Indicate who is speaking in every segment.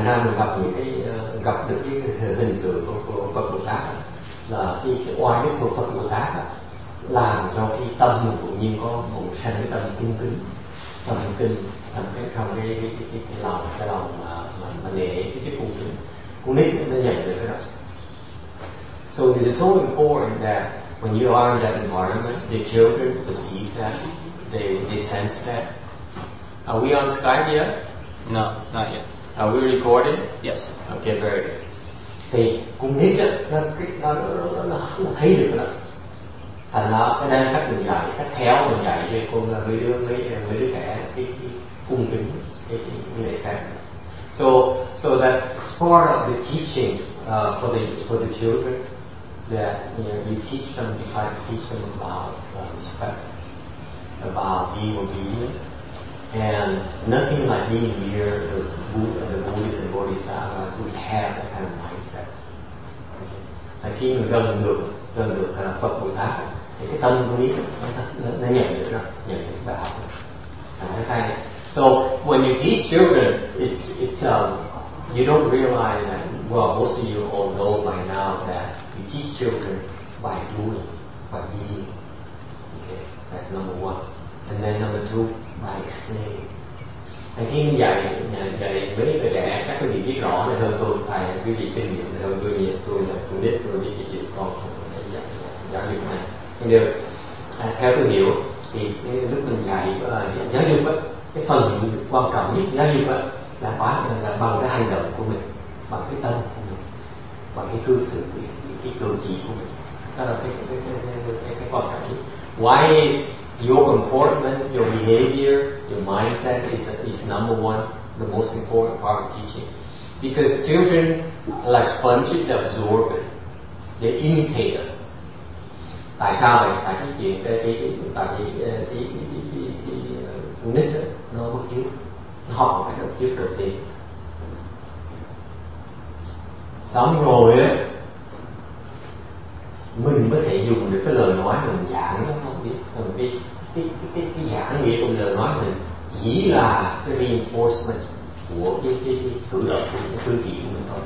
Speaker 1: thành ra mình gặp những cái gặp được cái hình tượng của Phật Bồ Tát là cái oai đức của Phật Bồ Tát làm cho cái tâm mình cũng như có một sanh cái tâm cung kính, tâm kinh, trong cái lòng mà nể cái cung kính. Con nít nó nhận được cái đó. So it is so important that when you are in that environment, the children perceive that, they sense that. Are we on Skype yet?
Speaker 2: No, not yet.
Speaker 1: Are we recording?
Speaker 2: Yes.
Speaker 1: Okay, very good. Thì con nít á, nó thấy được đó. Thành ra cái đây cách mình dạy, cách khéo mình dạy cho mấy đứa trẻ cái cung kính, cái lễ phép. So that's part of the teaching for the children, that you teach them, you try to teach them about respect, about being obedient, and nothing like being near those the Buddhists and Bodhisattvas who have that kind of mindset. Okay. Khi mình gần được Phật Bồ Tát thì cái tâm của nó nhận được đó, nhận được bài học đó. So when you teach children, it's you don't realize that, well, most of you all know by now that you teach children by doing, by being. Okay, that's number one. And then number two, by explaining. Khi mình dạy với người trẻ, các quý vị biết rõ này hơn tôi, thầy quý vị kinh nghiệm hơn tôi nhiều, tôi là con nít, tôi biết cái chuyện con giáo dục này. Nhưng được, theo tôi hiểu thì lúc mình dạy giáo dục á, cái phần quan trọng nhất giáo dục á là bằng cái hành động của mình, bằng cái tâm của mình, bằng cái cư xử, cái cử chỉ của mình. Đó là cái quan trọng nhất. Why is your comportment, your behavior, your mindset is number one, the most important part of teaching? Because children are like sponges that absorb it. They imitate us. Tại sao vậy? Tại cái chuyện cái nít nó bắt chước, nó học cái bắt chước đầu tiên. Xong rồi á, mình có thể dùng được cái lời nói mình giảng nó không biết. Cái giảng nghĩa của lời nói mình chỉ là cái reinforcement của cái cử động, của cái cử chỉ của mình thôi.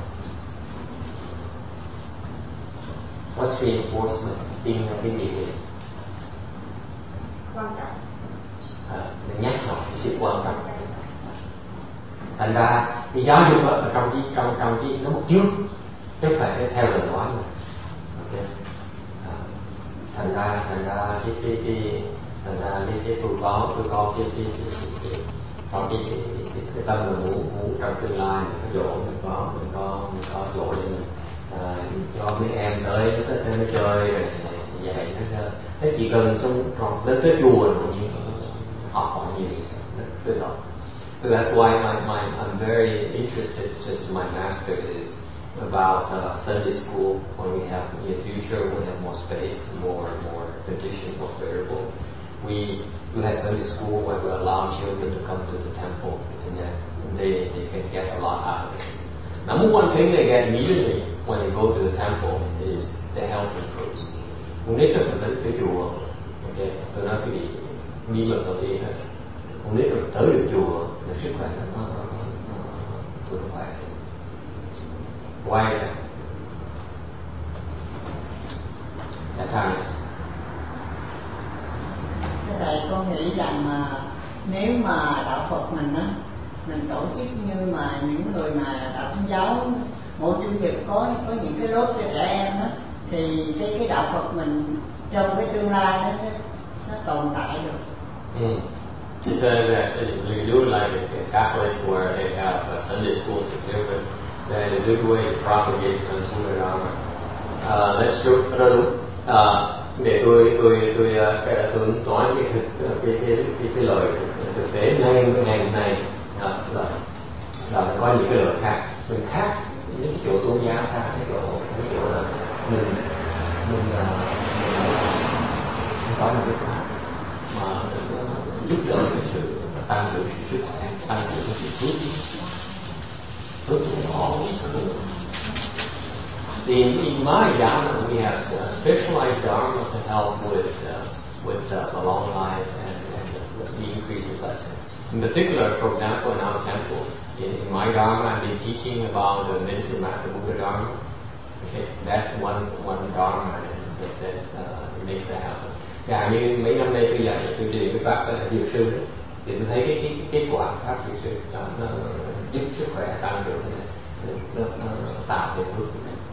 Speaker 1: What's reinforcement? Tin gì vậy?
Speaker 3: Quan trọng.
Speaker 1: Nhắc nhở cái sự quan trọng. Thành ra cái giáo dục ở trong cái nó một trước, chứ không phải theo lời nói mà. Okay. Thành ra cái tôi có cái tâm là muốn trong tương lai mình có dỗ, mình có dỗ cho mình. Cho mấy em tới nó chơi rồi vậy nó chỉ cần trong đến tới chùa rồi nhưng học hỏi nhiều tự động. So that's why I'm very interested, just my master is about Sunday school. When we have in the future, we have more space, more conditions, more favorable. We have Sunday school where we allow children to come to the temple, and then they can get a lot out of it. Number one thing they get immediately when they go to the temple is the health improves. Con nít mình tới cái chùa, ok, tôi nói cái gì bí mật đầu tiên hết. Con nít mình tới được chùa, là sức khỏe nó khỏe. Why is that? Tại sao vậy?
Speaker 3: Thầy con nghĩ rằng nếu mà đạo Phật mình tổ chức như mà những người mà đạo Công giáo mỗi chủ nhật có những cái lớp cho trẻ em đó, thì cái đạo Phật mình trong cái tương lai nó tồn tại được.
Speaker 1: He says that you do like the Catholics where they have Sunday schools for children. That is a good way to propagate Buddha Dharma. That's true. Đó đúng. Để tôi nói cái lời thực tế ngày hôm nay là có những cái lời khác. Mình khác những cái chỗ tôn giáo khác, cái chỗ là mình có một cái pháp mà giúp đỡ cái sự tăng trưởng sức khỏe, tăng trưởng sự phước họ. In my Dharma, we have specialized Dharma to help with the long life and the increase in blessings. In particular, for example, in our temple, in my Dharma, I've been teaching about the Medicine Master Buddha Dharma. Okay, that's one Dharma that makes that happen. Và như mấy năm nay tôi dạy, tôi truyền với pháp Dược Sư đấy, thì tôi thấy cái kết quả của pháp Dược Sư nó giúp sức khỏe tăng trưởng, nó tạo về phước.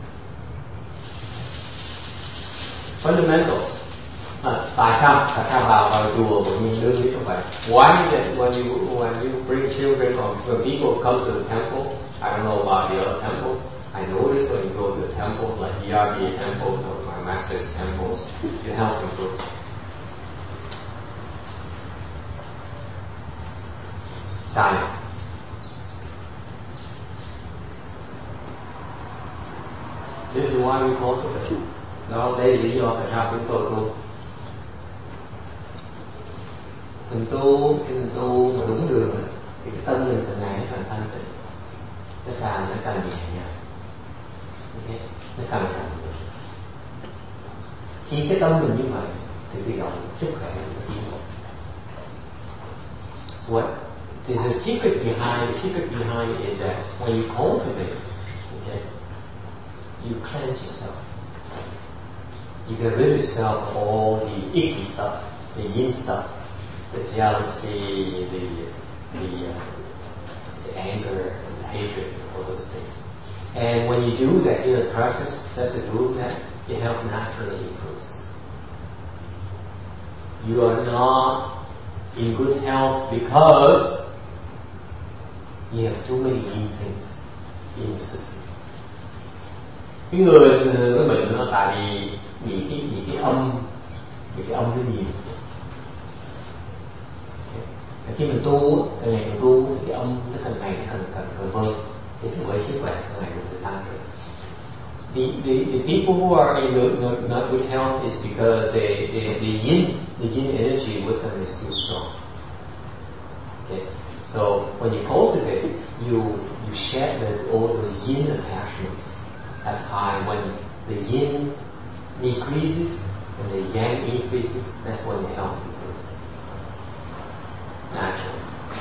Speaker 1: Fundamental. Tại sao vào chùa tự nhiên đương biết như vậy? Why is it when you bring children or when people come to the temple? I don't know about the other temples. I notice when you go to the temple, like ERBA temples or my master's temples, you help improve. Sai. This is why we cultivate. Đó, đây là lý do tại sao chúng tôi tu. Mình tu mà đúng đường thì cái tâm mình từng ngày nó càng thanh tịnh, nó càng nhẹ nhàng, okay. Nó càng nhẹ. Khi cái tâm mình như vậy thì tự động sức khỏe nó tiến bộ. What is the secret behind? The secret behind it is that when you cultivate, okay, you cleanse yourself. You get rid of yourself of all the icky stuff, the yin stuff, the jealousy, the anger, the hatred, all those things. And when you do that, in the process of doing that, your health naturally improves. You are not in good health because you have too many yin things in your system. Cái người cái bệnh nó tại vì bị cái âm nó nhiều. Khi mình tu, càng ngày mình tu, cái âm nó càng ngày nó càng vơ, thì cái bởi sức khỏe càng ngày càng tăng trưởng. The people who are in not good health is because the yin energy with them is too strong. Okay, so when you cultivate, you shed all those yin attachments as high. When the yin decreases and the yang increases, that's when the health improves naturally.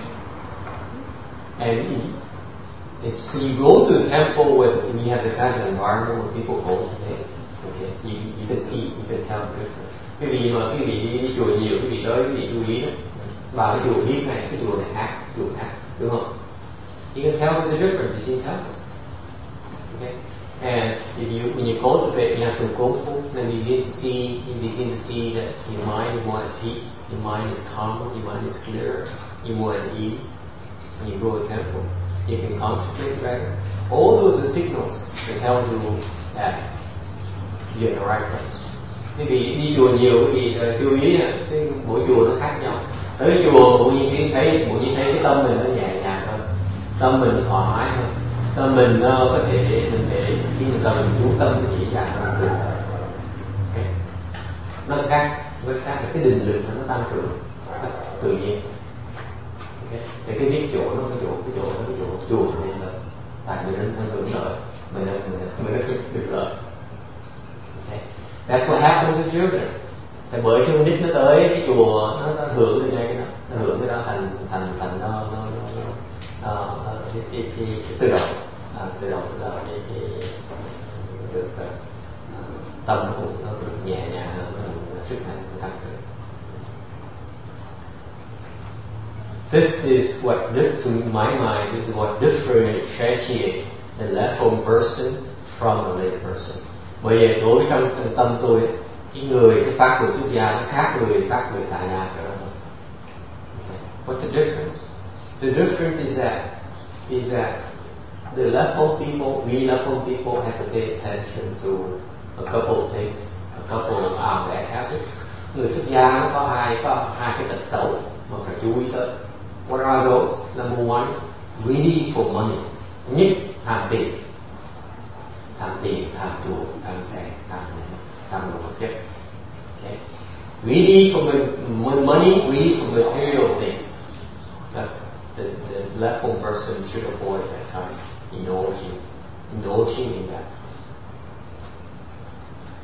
Speaker 1: And so you go to the temple when you have the kind of environment where people cultivate. Okay, you can see, you can tell the difference. Quý vị đi chùa nhiều, quý vị tới, quý vị chú ý đó. Vào cái chùa biết này, cái chùa này khác, đúng không? You can tell there's a difference between temples. Okay, and when you cultivate, you have some功夫, then you begin to see that your mind is more at peace, your mind is calmer, your mind is clearer, you're more at ease. When you go to a temple, you can concentrate better. All those are signals that tell you that you're in the right place. Quý vị đi chùa nhiều, quý vị chú ý là cái mỗi chùa nó khác nhau. Tới chùa mỗi nhiên thấy cái tâm mình nó nhẹ nhàng hơn, tâm mình nó thoải mái hơn, tâm mình nó có thể khi mình tâm mình chú tâm nó dễ dàng hơn được. Okay. Nó khác với là cái định lực nó tăng trưởng tự nhiên. Okay. Thì cái biết chỗ nó cái chỗ chùa nên là tại vì nó hưởng lợi, mình nó được lợi. Okay. That's what happens with children. Tại bởi cho con nít nó tới cái chùa nó hưởng được ngay cái đó, nó hưởng cái đó thành nó tự động được tâm nó được nhẹ nhàng hơn, sức mạnh tăng cường. This is what, to my mind, this is what differentiates the left form person from a lay person. Bởi vì đối với trong tâm tôi, cái pháp của xuất gia nó khác pháp người tại gia phải không? What's the difference? The difference is that the left form people, we left form people have to pay attention to a couple of things, a couple of our bad habits. Người xuất gia nó có hai cái tật xấu mà phải chú ý tới. What are those? Number one, greedy for money. Nhất, tham tiền, tham chùa, tham xe, tham đồ vật chất. Okay. Greedy for money, greedy for material things. That's the left form person should avoid that kind of indulging in that.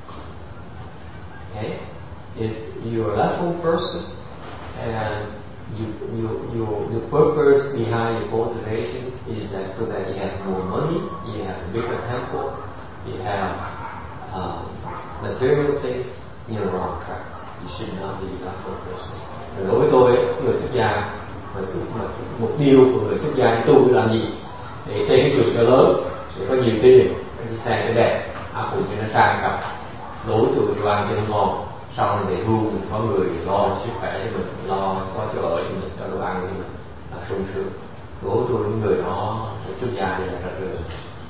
Speaker 1: Okay? If you're a left form person and your purpose behind your cultivation is that so that you have more money, you have a bigger temple, you have material things, you're wrong track. You should not be that purpose. Đối với tôi, người xuất gia, mục tiêu của người xuất gia tu làm gì? Để xây cái chùa cho lớn, để có nhiều tiền, cái xe cho đẹp, áp dụng cho nó sang trọng, đối chùa cho ăn cho nó ngon. Sau này về hưu mình có người lo sức khỏe cho mình, lo có chỗ ở cho mình, cho đồ ăn cho mình là sung sướng. Đối với những người đó xuất gia thì là rất là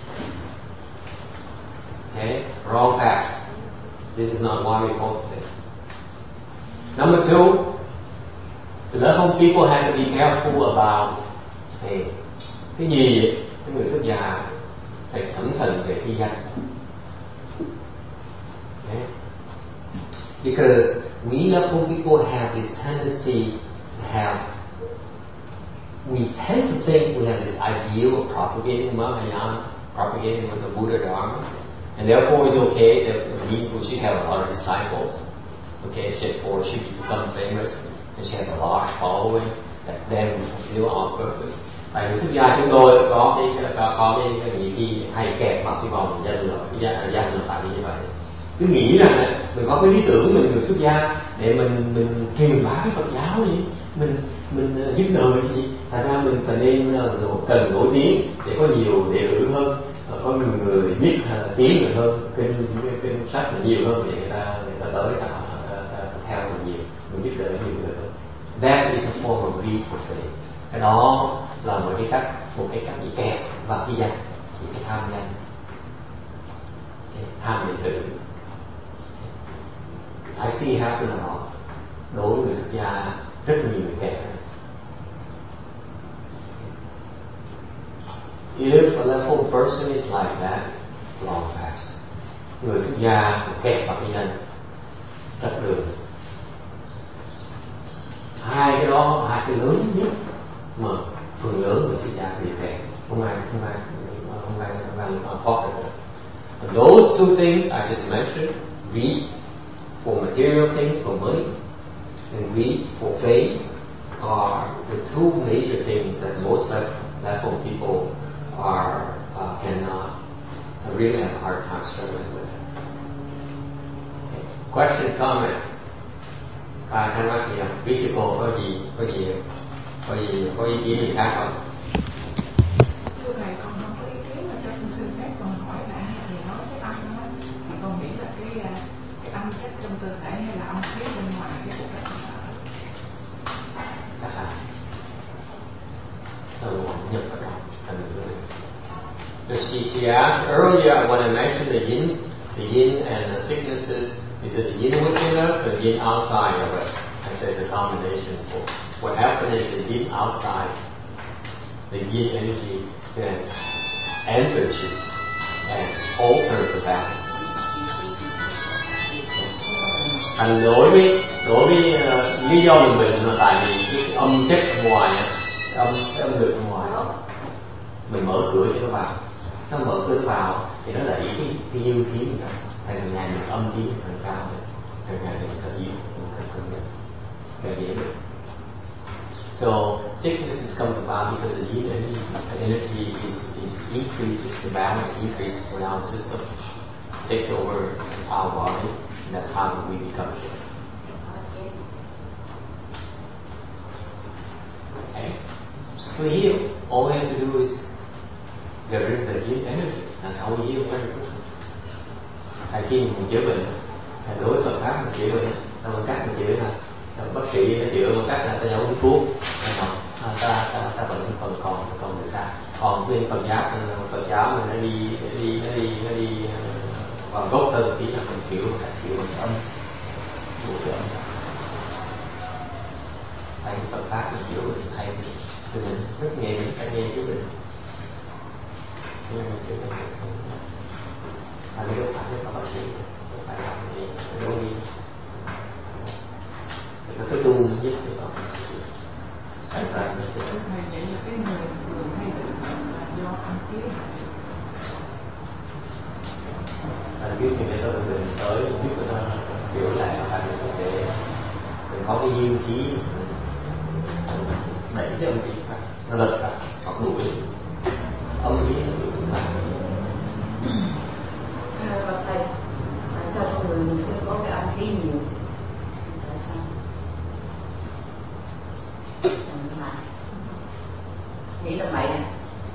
Speaker 1: okay, wrong path. This is not why we cultivate. Number two, the therefore people have to be careful about cái gì vậy? Cái người xuất gia phải cẩn thận về cái danh. Okay? Because we therefore people have this tendency to have, we tend to think we have this ideal of propagating Mahayana, propagating with the Buddha Dharma, and therefore it's okay, that it means we should have a lot of disciples. Okay, therefore she become famous and she has a large following, that then we fulfill our purpose. Tại vì xuất gia chúng tôi có cái nghĩ khi hay kẹt vào cái vòng danh là tại vì như vậy. Cứ nghĩ rằng mình có cái lý tưởng mình được xuất gia để mình truyền bá cái Phật giáo gì, mình giúp đời gì, thành ra mình phải nên cần nổi tiếng để có nhiều đệ tử hơn, có nhiều người biết tiếng mình hơn, kênh sách là nhiều hơn để người ta tới theo mình nhiều, mình giúp đỡ nhiều người hơn. That is a form of greed for faith. Cái đó là một cái cách bị kẹt vào cái danh, cái tham danh, tham đệ tử. I see it happen a lot. Đối với người xuất gia rất nhiều người kẹt. If a level person is like that, wrong path. Người xuất gia kẹt vào cái danh, rất đường. Hai cái lớn nhất mà phần lớn người xuất gia bị kẹt, không ai thoát được. And those two things I just mentioned, greed for material things, for money, and greed for faith, are the two major things that most level people cannot really have a hard time struggling with. Okay. Question, comment? Thắc mắc gì không? Physical có ý kiến gì khác không?
Speaker 2: Thưa thầy, con không có ý kiến mà cho con xin phép con hỏi lại thì nói cái âm đó, thì con nghĩ là cái âm chất trong cơ thể hay là âm khí bên ngoài cái cuộc đất mình ở?
Speaker 1: Chắc là nhập vào trong thành người. She asked earlier when I mentioned the yin and the sicknesses, is it the yin within us or the yin outside of us? I said it's a combination. What happens is the yin outside, the yin energy then enters you and alters the balance. Thành đối với lý do mình bệnh là tại vì cái âm chất ngoài, cái âm lực ngoài, mình mở cửa cho nó vào, nó mở cửa vào thì nó đẩy cái dương khí mình ra, thành ngày mình âm khí thành cao, thành ngày mình thật yếu, càng dễ được. So sicknesses comes about because the yin energy is increases, the balance increases in our system, takes over our body, and that's how we become sick. Okay, just to heal, all we have to do is get rid of the yin energy. That's how we heal very quickly. Tại khi mình chữa bệnh, đối với Phật pháp mình chữa bệnh, bằng cách mình chữa là bác sĩ nó chữa bằng cách là ta uống thuốc, ta bệnh phần còn người xa. Còn bên Phật giáo mình nó đi vào gốc hơn tí là mình chữa bằng âm, bổ trợ âm. Tại Phật pháp mình chữa bệnh hay thì mình rất nghe chữa bệnh. Mà nếu không phải có bác sĩ, không phải làm gì, đâu đi. Nó cái tu mới giúp được không? Vậy là
Speaker 2: cái người hay bệnh là do âm khí.
Speaker 1: Anh biết như thế tôi mình tới giúp người ta hiểu lại là mình có thể mình có cái duyên khí đẩy cái âm khí ra, nó lật ra hoặc đuổi âm khí nó đuổi ra.
Speaker 4: Và thầy, tại sao con người mình khi có cái âm khí nhiều? Tại sao? Nghĩ là vậy nè.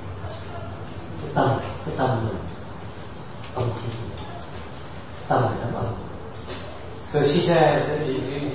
Speaker 1: Cái tâm mình âm khí, tâm là tâm âm. So she said, so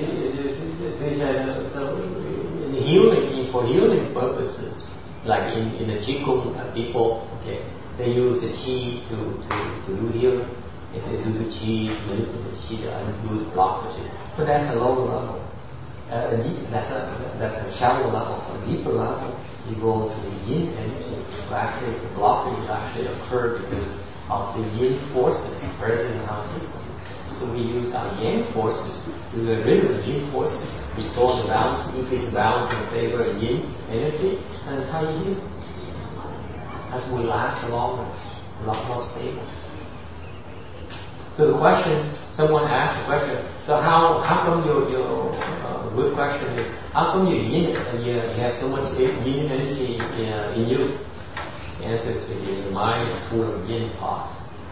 Speaker 1: for healing purposes, like in the Qigong, people, okay, they use the Qi to do healing. If they do the Qi, manipulate the Qi to undo the blockages. But that's a lower level. That's a shallow level. A deeper level, you go to the yin energy. Actually, the blockage actually occur because of the yin forces present in our system. So we use our yang forces to get rid of the yin forces, restore the balance, increase the balance in favor of yin energy, and that's how you heal. That will last longer, a lot more stable. So the question, someone asked the question, so how come your good question is, how come you have so much yin energy in you? The answer is because your mind is full of yin thoughts.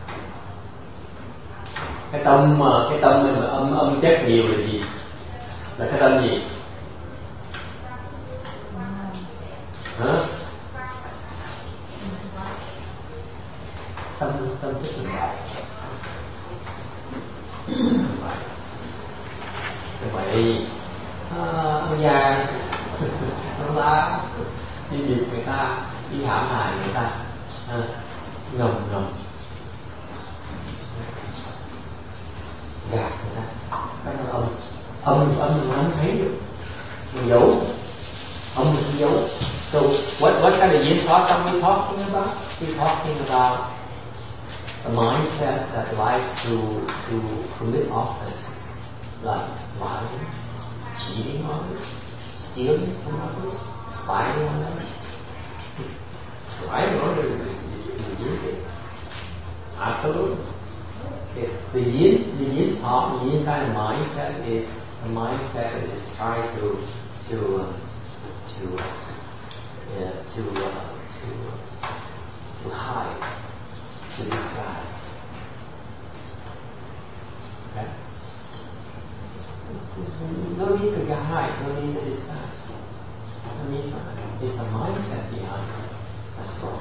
Speaker 1: Cái tâm mình âm chất nhiều là gì? Là cái tâm gì? Hả? Tâm chất hiện đại. Vậy ông già ông la đi việc người ta, đi hãm hại người ta, ngầm gạt người ta, cái nó âm mình không thấy được, mình giấu, âm mình không giấu. So what kind of yin thoughts are we talking about? We're talking about a mindset that likes to commit offenses, like lying, cheating on others, stealing from others, spying on others. Spying on others is the yin thing. Absolutely. The yin thought, the yin kind of mindset is a mindset that is trying to hide, to disguise. Okay? No need to hide, no need to disguise. No need for that. It's the mindset behind it. That's wrong.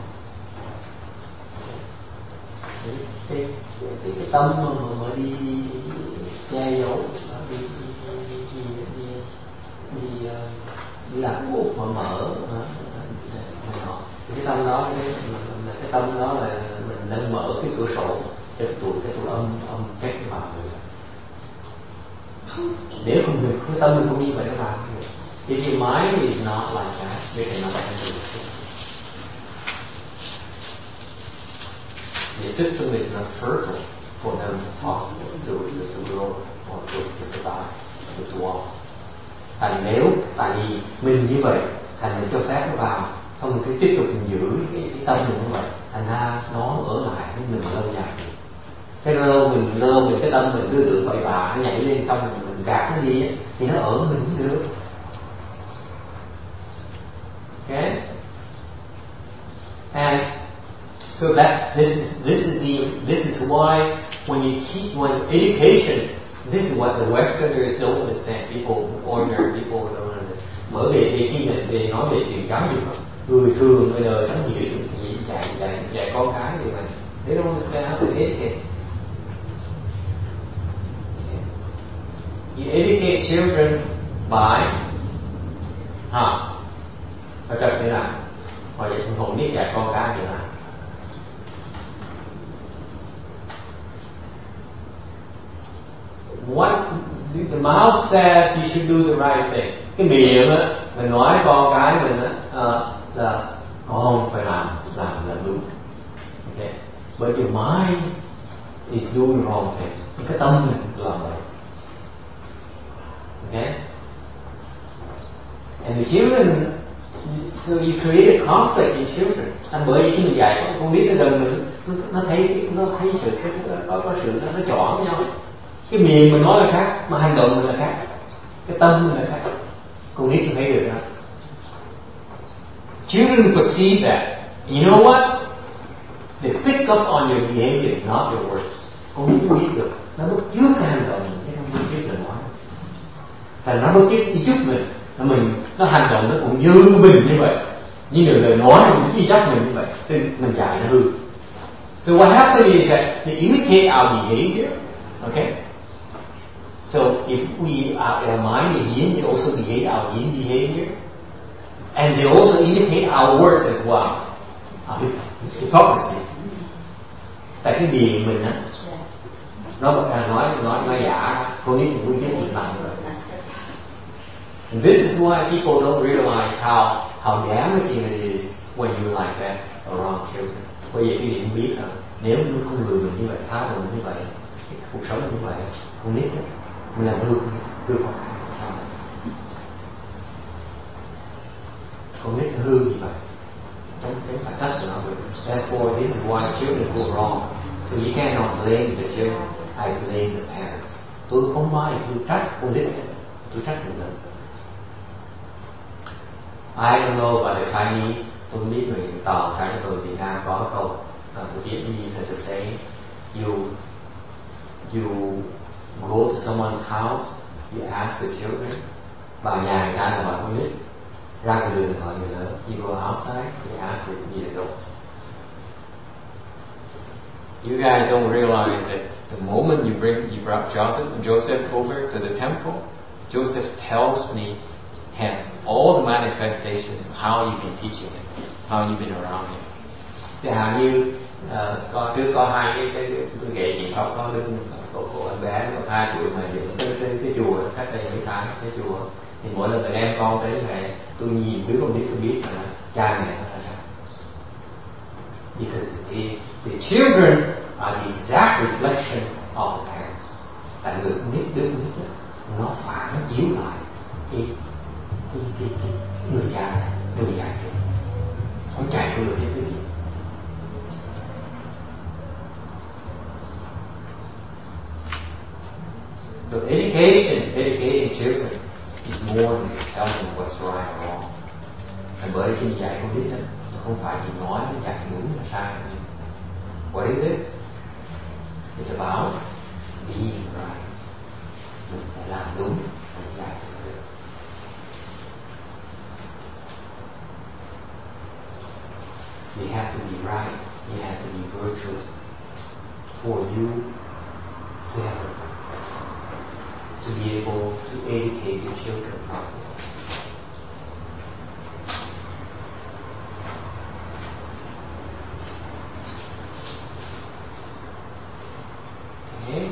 Speaker 1: Cái tâm mà đi che giấu, đi làm buộc mà mở cái tâm đó, cái tâm đó là mình đang mở cái cửa sổ cho cái tụi âm chết vào người. Nếu không được, cái tâm mình không như vậy nó vào được. If your mind is not like that, they cannot handle the system. The system is not fertile for them possible to grow or to survive, to walk. Tại vì mình như vậy, thành mình cho phép nó vào, xong mình cứ tiếp tục mình giữ cái tâm mình như vậy, thành ra nó ở lại với mình lâu dài. Cái lâu mình cái tâm mình cứ tưởng bậy bạ, nó nhảy lên xong mình gạt nó đi ấy, thì nó ở mình cũng được. Okay? And so that this is why when education, this is what the Westerners don't understand. Ordinary people don't understand. Bởi vì khi về nói về chuyện giáo dục, người thường bây giờ giáo dục thì dạy con cái thì mà they don't understand how to educate. You educate children by phải trật thế nào? Hoặc vậy không biết dạy con cái như nào. What the mouth says you should do the right thing. Cái miệng á, mình nói con cái mình á là con phải làm đúng. Okay. But your mind is doing the wrong thing. Cái tâm mình làm vậy. Okay. And the children, so you create a conflict in children. Bởi vì khi mình dạy con biết nó gần mình, nó thấy sự có sự nó chọn với nhau. Cái miệng mình nói là khác, mà hành động mình là khác, cái tâm mình là khác. Con nít nó thấy được đó. Children perceive that. You know what? They pick up on your behavior, not your words. Con nít nó biết được, nó bắt chước cái hành động mình, chứ không biết trước là nói. Thành nó bắt chước đi trước mình, nó hành động nó cũng như mình như vậy, như lời nói nó cũng chỉ chắc mình như vậy, nên mình dạy nó hư. So what happens is that they imitate our behavior, okay? So if our mind is yin, they also behave our yin behavior, and they also imitate our words as well. Hypocrisy. Tại cái miệng mình á, nó nói giả, con nít cũng biết chuyện nặng rồi. And this is why people don't realize how damaging it is when you're like that around children. Bởi vì quý vị không biết là nếu con người mình như vậy, thái độ như vậy, cuộc sống như vậy, con nít mình làm hư con nít hư như vậy. That's why this is why children go wrong. So you cannot blame the children. I blame the parents. Tôi không phải trách con nít, tôi trách người lớn. I don't know about the Chinese. Tôi không biết người Tàu hay người Việt Nam có câu của Vietnamese as a saying. You go to someone's house, you ask the children. Vào nhà người ta là hỏi con nít. Ra ngoài đường hỏi người lớn. You go outside, you ask the adults. You guys don't realize that the moment you brought Joseph over to the temple, Joseph tells me, has all the manifestations of how you've been teaching him, how you've been around him. Thì hầu như có hai cái tôi kể chuyện có đứa của em bé có 2 tuổi mà dựng cái chùa cách đây mấy tháng cái chùa, thì mỗi lần em con tới này tôi nhìn đứa con biết tôi biết là cha mẹ nó là sao. Because the children are the exact reflection of the parents. Tại đứa con nít nó phản chiếu lại cái người cha này, người dạy cho không chạy được cái gì. So educating children is more than telling them what's right or wrong. And bởi khi dạy con biết đó, không phải chỉ nói nó dạy đúng là sai. What is it? It's about being right. Mình phải làm đúng, mình dạy được. You have to be right. You have to be virtuous for you to be able to educate your children properly. Okay.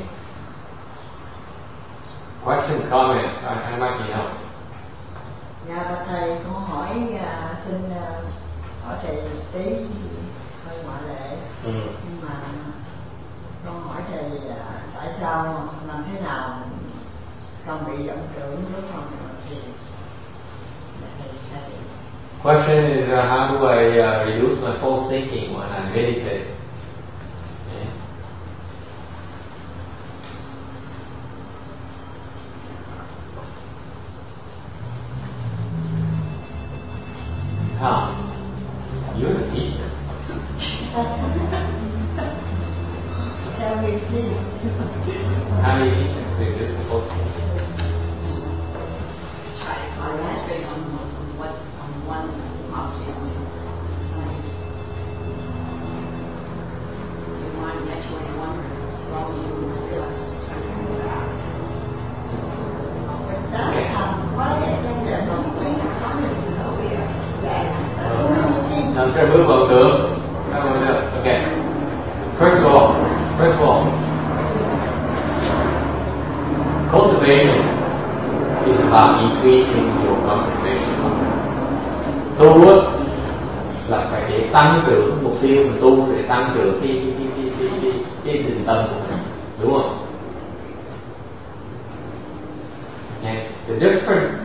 Speaker 1: Questions, comments? I might need help.
Speaker 3: Dạ bạch thầy, con hỏi xin hỏi thầy tí hơi ngoại lệ. Nhưng mà con hỏi thầy tại sao làm thế nào không bị động trưởng với con thì thầy.
Speaker 1: Question is how do I reduce my false thinking when I meditate? Okay. How? You're the teacher.
Speaker 3: Tell me please.
Speaker 1: How do you teach them to reduce the false thinking?
Speaker 2: Try to concentrate on one object inside. Your mind naturally wanders, slowly you will realize it's trying to move out.
Speaker 1: Try to move on good. Okay. First of all, cultivation is about increasing your concentration. Tu là phải để tăng trưởng mục tiêu mình tu để tăng trưởng cái định tâm của mình, đúng không? And the purpose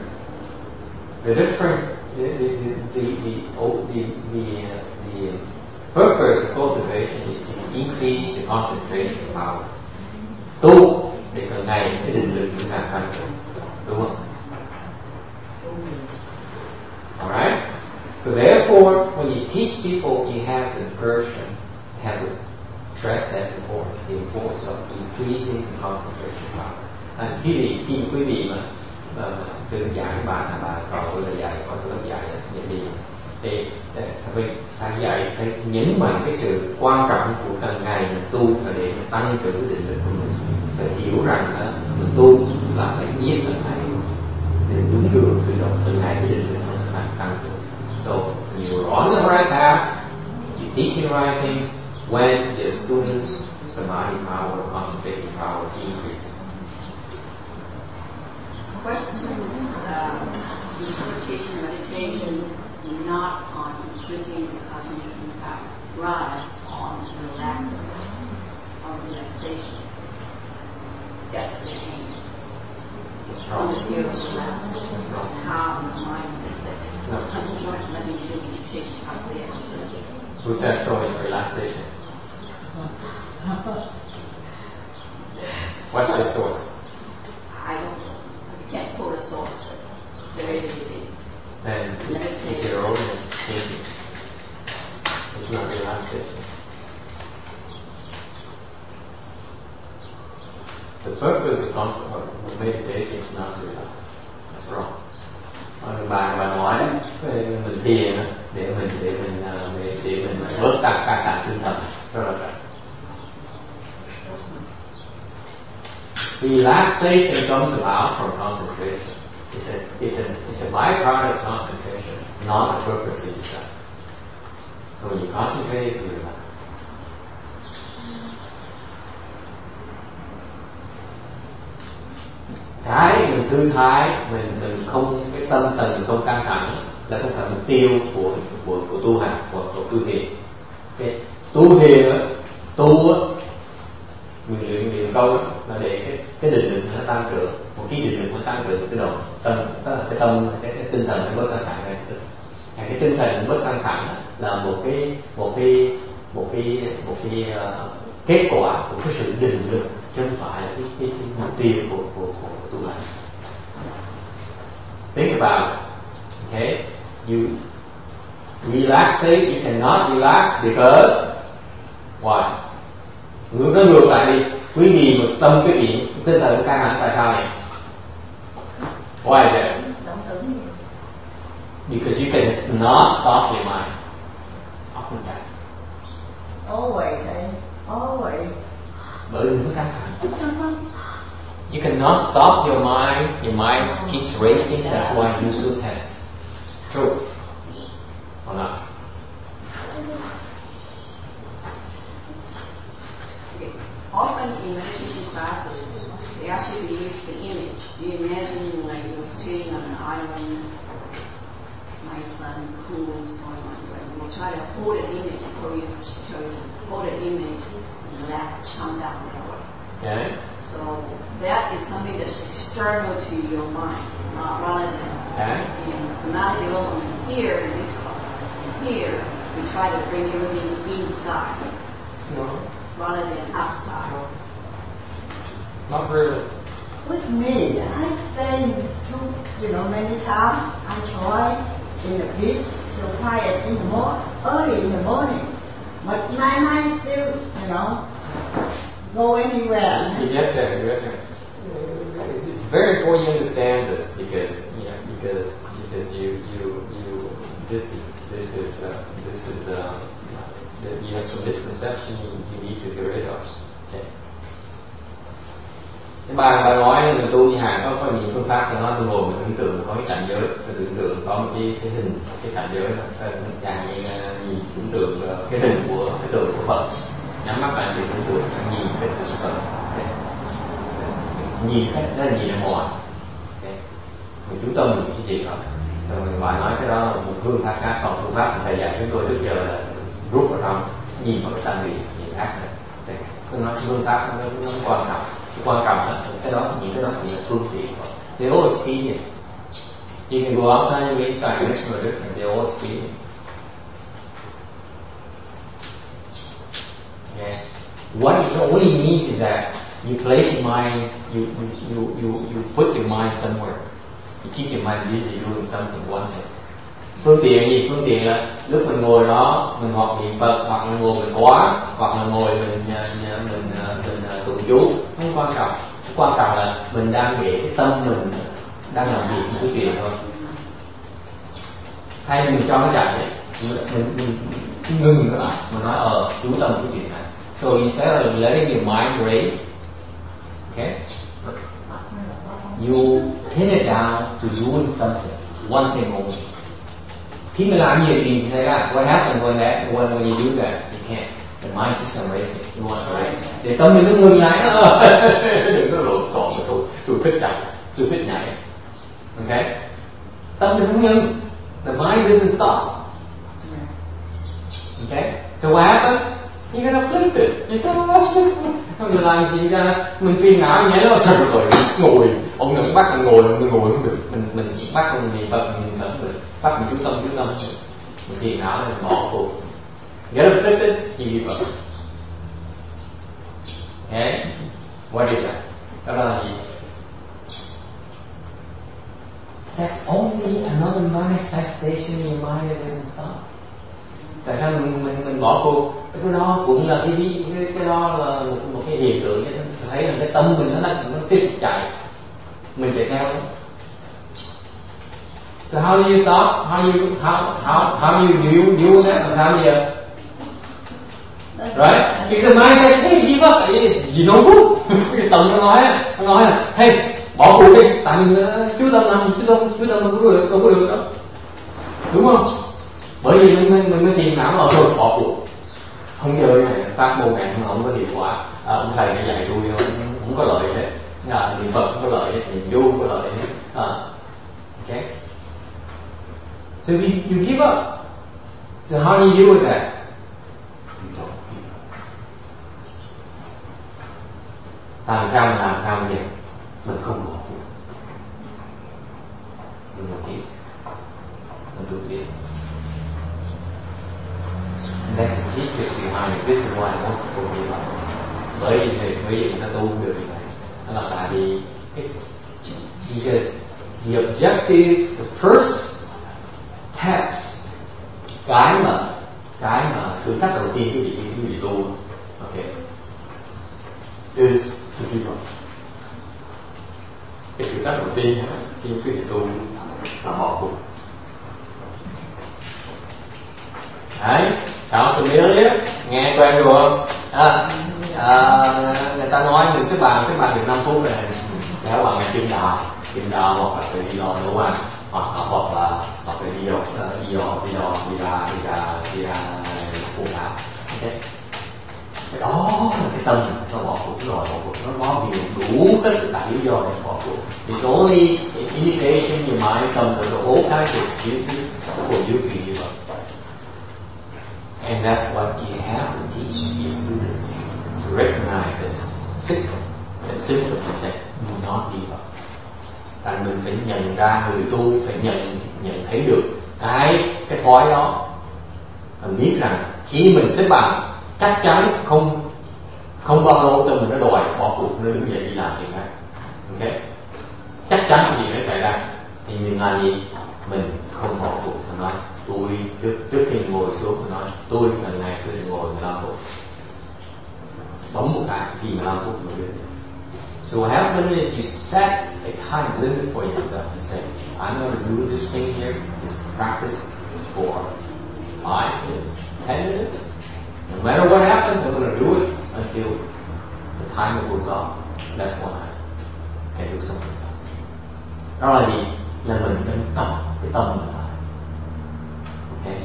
Speaker 1: of cultivation is to increase the concentration power. Tu để càng ngày cái định lực chúng ta tăng trưởng, đúng không? Alright. So therefore, when you teach people, you have to stress that the importance of increasing the concentration power. Khi quý vị mà tôi dạy bài còn là dạy có lớp dạy gì thì phải dạy phải nhấn mạnh cái sự quan trọng của càng ngày mình tu là để mình tăng trưởng định lực của mình, phải hiểu rằng mình tu là phải biết từng ngày để đúng đường tự động từng ngày cái định lực nó tăng trưởng. So you're on the right path, you teach the right things when the students' samadhi power, concentration power increases.
Speaker 4: The question is, the interpretation of meditation is not on increasing the concentration power, rather on relaxation. That's the aim. It's from the view of relax, calm the mind, that's it. Concentration is letting you do meditation because the answer.
Speaker 1: Who said so is relaxation? What's the source?
Speaker 4: I don't know. I can't quote a source, but very vividly.
Speaker 1: And it's erroneous thinking. It's not relaxation. The purpose of meditation is not to relax. That's wrong. Bà nói mình thiền để mình bớt căng thẳng tinh thần, rất là right. Relaxation comes about from concentration. It's a byproduct of concentration, not a purpose in itself. When you concentrate, you relax. Cái mình thư thái, mình không, cái tâm thần không căng thẳng là không phải mục tiêu của tu hành, của tu thiền. Okay. Tu thiền, mình luyện câu là để cái định lực nó tăng trưởng. Một khi định lực nó tăng trưởng, cái tâm, cái tinh thần nó bớt căng thẳng này. Cái tinh thần bớt căng thẳng là một cái kết quả của cái sự định lực, chứ không phải là cái mục tiêu của tu hành. Think about it. Okay, you relaxate, you cannot relax because why? Nó ngược lại đi. Quý vị một tâm quý vị tinh thần căng thẳng tại sao này? Why is that? Because you cannot stop your mind.
Speaker 3: Always.
Speaker 1: Bởi vì nó căng thẳng. You cannot stop your mind. Your mind keeps racing. That's why you so tense. True or not?
Speaker 4: Often in meditation classes, they ask you to use the image. You imagine like you're sitting on an island, nice and cool is going on. Right? We'll try to hold an image, show you hold an image, relax, calm down.
Speaker 1: Okay.
Speaker 4: So that is something that's external to your mind, not rather than in samadhi development here in this class. Here we try to bring everything inside.
Speaker 1: No.
Speaker 4: Rather than outside.
Speaker 1: Not really.
Speaker 3: With me, I say many times, I try in the peace to quiet in the morning, early in the morning. But my mind still, go anywhere.
Speaker 1: You get there. It's very important you understand this because this is you have some misconception you need to get rid of. Okay. Cái bà nói là tu nhà có nhiều phương pháp cho nó tu ngồi mình tưởng tượng có cái cảnh giới, tưởng tượng có một cái hình, cái cảnh giới là càng nhìn tưởng tượng cái hình của cái tượng của Phật, nhắm mắt lại thì tưởng tượng nhìn cái tượng của Phật, nhìn cái đó là nhìn ở ngoài. Mình chú tâm mình cái gì đó. Rồi bà nói cái đó là một phương pháp khác, còn phương pháp thầy dạy chúng tôi trước giờ là rút vào trong nhìn vào cái tâm vị nhìn khác này. Tôi nói phương pháp nó quan trọng. Quan trọng là cái đó, những cái đó chỉ là phương tiện thôi. They all experience. You can go outside and inside, it's no different. They all experience. Yeah. What it only means is that you place your mind, you put your mind somewhere. You keep your mind busy doing something, one thing. Phương tiện gì? Phương tiện là lúc mình ngồi đó mình học niệm Phật, hoặc là ngồi mình khóa, hoặc là ngồi mình tụng chú, không quan trọng. Quan trọng là mình đang để cái tâm mình đang làm việc với chuyện thôi. Thay mình cho nó chạy, mình ngừng các bạn, mình nói chú tâm cái chuyện này. So instead of letting your mind race, okay, you pin it down to doing something, one thing only. Khi mình làm nhiều thì xảy ra, what happens when you do that? You can't. The mind just erasing. You want to erase. Để tâm mình nó ngừng lại nó đừng có lộn xộn mà tôi thích chạy, tôi thích nhảy. Okay? Tâm mình không ngừng. The mind doesn't stop. Okay? So what happens? You gotta flip it. Không người làm gì ra, mình phiền não nhảy nó sờ rồi ngồi, ông đừng bắt mình ngồi không được, mình bắt ông niệm Phật mình bắt mình chú tâm mình phiền não mình bỏ cuộc. You gotta flip it, you give up. Okay? What is that? Đó là gì? That's only another manifestation in your mind that doesn't stop. Tại sao mình bỏ cuộc? Cái đó cũng là cái đó là một cái hiện tượng, thấy là cái tâm mình nó tiếp tục chạy, mình chạy theo. So how do you stop? How do you deal with that? Làm sao bây giờ? Right? Because the mind says, hey, give up. You know good. Cái tâm nó nói là, hey, bỏ cuộc đi. Tại mình chú tâm đâu có được đâu. Đúng không? Bởi vì mình mới thiền não rồi bỏ cuộc. Không chơi này, phát môn này không có hiệu quả. Ông thầy nó dạy tôi không có lợi hết. Niệm Phật không có lợi hết, niệm chú không có lợi hết. Okay. So you give up. So how do you deal with that? You don't give up. Làm sao vậy? Mình không bỏ cuộc. Mình làm tiếp. Mình tu tiếp. And that's the secret behind it. This is why most people give up. Bởi vì người ta tu không được như vậy. Đó là tại vì because the objective, the first test, cái mà thử thách đầu tiên quý vị tu, okay, is to give up. Cái thử thách đầu tiên khi quý vị tu là bỏ cuộc. Đấy, sounds familiar, nghe quen rồi không? Người ta nói mình xếp bàn được 5 phút rồi, kéo bằng ngày kim đào hoặc là tự đi lo nấu ăn, hoặc là đi ra phụ thảo. Okay. Đó là cái tâm nó bỏ cuộc rồi, nó có đủ các đại lý do để bỏ cuộc. It's only an indication your mind comes with a whole kind of excuses for you to give up. And that's what you have to teach your students, to recognize the symptom and say, do not give up. Tại mình phải nhận ra, người tu phải nhận thấy được cái thói đó. Mình biết rằng khi mình xếp bằng, chắc chắn không bao lâu tâm mình nó đòi bỏ cuộc, nó đứng dậy đi làm chuyện khác. Okay? Chắc chắn gì nó xảy ra. Thì mình làm gì? Mình không bỏ cuộc. Mình nói tôi trước khi ngồi xuống, mình nói tôi lần này tôi ngồi 15 phút, bấm một cái thì 15 phút mới đến. So what happens is you set a time limit for yourself. You say, I'm going to do this thing here, this practice for 5 minutes, 10 minutes. No matter what happens, I'm going to do it until the timer goes off. That's when I can do something else. Đó là gì? Là mình đang tập cái tâm mình lại. Okay.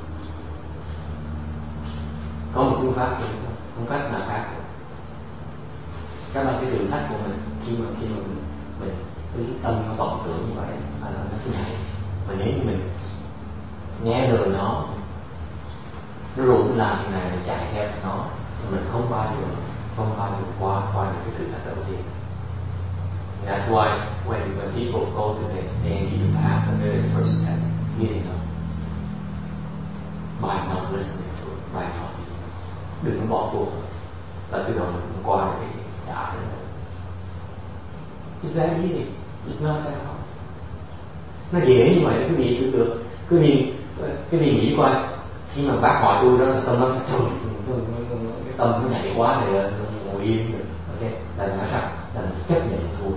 Speaker 1: Có một phương pháp nào khác. Đó là cái thử thách của mình khi mà mình cái tâm nó vọng tưởng như vậy, nó cứ nhảy. Mà nếu như mình nghe lời nó rủ làm như này, mình chạy theo nó, mình không bao giờ qua được cái thử thách đầu tiên. And that's why when people go to they need to pass the very first test, getting up, by not listening to it, by not đừng bỏ cuộc, là từ đầu mình qua được cái ải đó. It's that easy. It's not that hard. Nó dễ như vậy quý vị được. Quý vị nghĩ coi, khi mà bác hỏi tôi đó là tâm nó cái tâm nó nhảy quá thì ngồi yên được. Ok, là nói rằng là mình chấp nhận thua.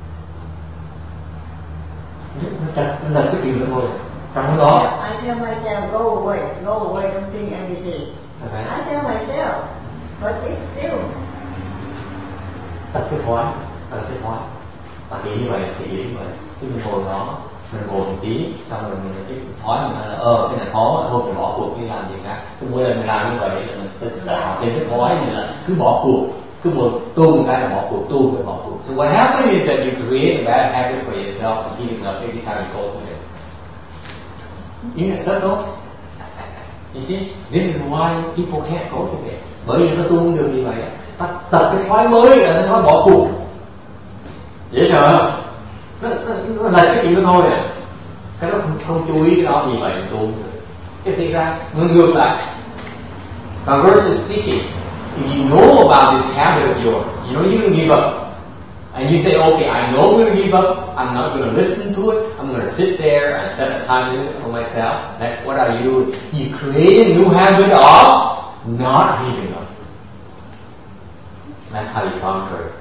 Speaker 1: Nó là cái chuyện đó thôi. Trong đó
Speaker 3: I tell myself go away, don't think anything.
Speaker 1: Okay.
Speaker 3: I tell myself, but it's still.
Speaker 1: Tập cái thói. Và nghĩ như vậy thì nghĩ như vậy. Khi mình ngồi đó, mình ngồi một tí, xong rồi mình cái thói mình cái này khó, thôi mình bỏ cuộc đi làm gì cả. Cứ mỗi lần mình làm như vậy là mình tự tạo thêm cái thói này là cứ bỏ cuộc, cứ một cái là bỏ cuộc, phải bỏ cuộc. So what happens is that you create a bad habit for yourself and keeping up every time you go to it. You know, subtle. You see, this is why people can't go to it. Bởi vì nó tu không được như vậy. Tập cái thói mới là nó thói bỏ cuộc. Dễ sợ không? Nó là cái chuyện đó thôi à. Cái đó không chú ý cái đó vì vậy tu không được. Cái thiệt ra nó ngược lại. Conversely speaking, if you know about this habit of yours, you know you can give up. And you say, okay, I know I'm going to give up. I'm not going to listen to it. I'm going to sit there and set a time limit for myself. That's what are you doing? You create a new habit of not giving up. That's how you conquer it.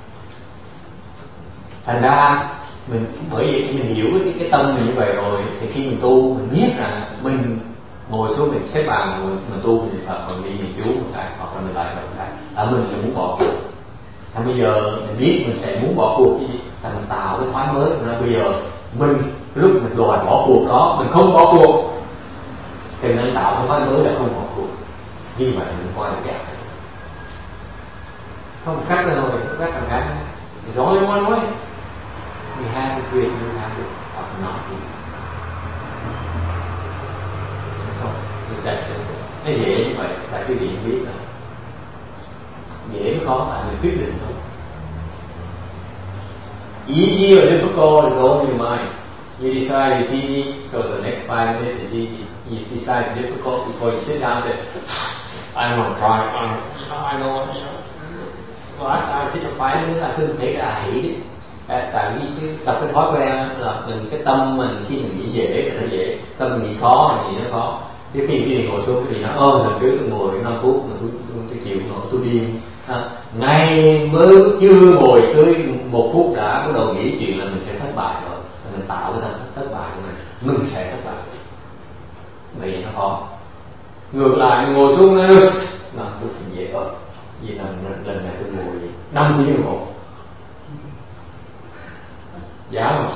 Speaker 1: Thành ra bởi vì khi mình hiểu cái tâm mình như vậy rồi thì khi mình tu mình biết rằng mình ngồi xuống mình xếp bằng mình tu mình Phật mình đi mình chú một cái hoặc là mình lại một cái mình sẽ muốn bỏ cuộc. Thì bây giờ mình biết mình sẽ muốn bỏ cuộc cái gì, là mình tạo cái thói mới. Nên bây giờ mình lúc mình đòi bỏ cuộc đó mình không bỏ cuộc thì nên tạo cái thói mới là không bỏ cuộc. Như vậy mình qua được gạt. Không một cách thôi, cách làm khác. It's only one way. We have to create new habit of not doing. That's all. It's that simple. Nó dễ như vậy, tại quý vị biết là dễ mới khó, tại mình quyết định thôi. Easy or difficult is all in your mind. You decide it's easy, so the next 5 minutes is easy. You decide it's difficult before you sit down and say, I don't want to try. I know, you know. Last time I sit for 5 minutes, I couldn't take it. I hate it. Tại vì tập cái thói quen là mình cái tâm mình khi mình nghĩ dễ thì nó dễ, tâm mình nghĩ khó thì nó khó. Chứ khi mình ngồi xuống thì nó lần trước tôi ngồi 5 phút mà tôi chịu nổi tôi điên. Ngay mới chưa ngồi tới 1 phút đã bắt đầu nghĩ chuyện là mình sẽ thất bại rồi, mình tạo cái thất bại của mình sẽ thất bại. Vậy nó khó. Ngược lại mình ngồi xuống nó 5 phút thì dễ hơn. Vì lần này tôi ngồi 5 tiếng đồng hồ. Dám không?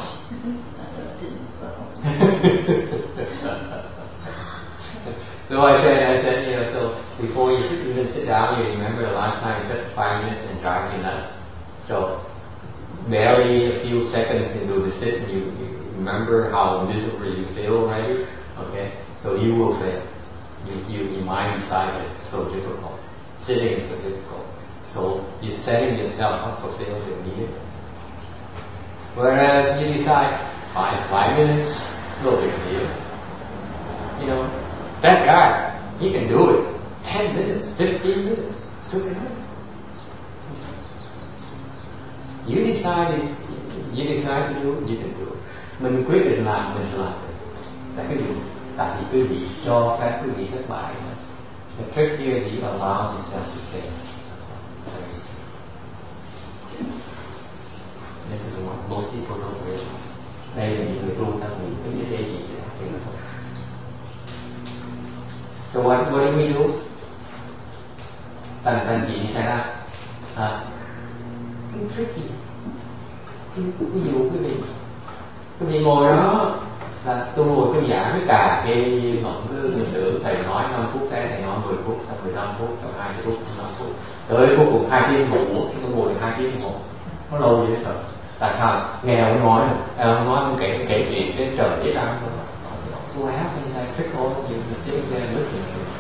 Speaker 1: So I said, you know, so before you even sit down, you remember the last time you sat for 5 minutes and drive you nuts. So barely a few seconds into the sit, you remember how miserable you feel already. Okay, so you will fail. Your mind decides it's so difficult. Sitting is so difficult. So you're setting yourself up for failure immediately. Whereas you decide 5 minutes, no big deal. You know, that guy, he can do it. 10 minutes, 15 minutes, so can I. You decide to do it, you can do it. Mình quyết định làm, mình sẽ làm được. Tại vì quý vị cho phép quý vị thất bại. The trick here is you allow yourself to fail. This is what most people don't realize. Đây là những người tu ta nghĩ cái gì thì nó thôi. So what do we do? Thành gì xảy ra? Cái tricky. Ví dụ quý vị ngồi đó là tôi ngồi tôi giảng với cả cái mộng cứ mình tưởng thầy nói 5 phút cái thầy nói 10 phút, xong 15 phút, xong 20 phút, 5 phút. Tới cuối cùng 2 tiếng đồng hồ, tôi ngồi được 2 tiếng đồng hồ. Nó lâu dễ sợ. Tại sao? Nghe ông nói ông kể chuyện cái trời biết ăn thôi. So what happens? I trick all of you to sit there and listen to it.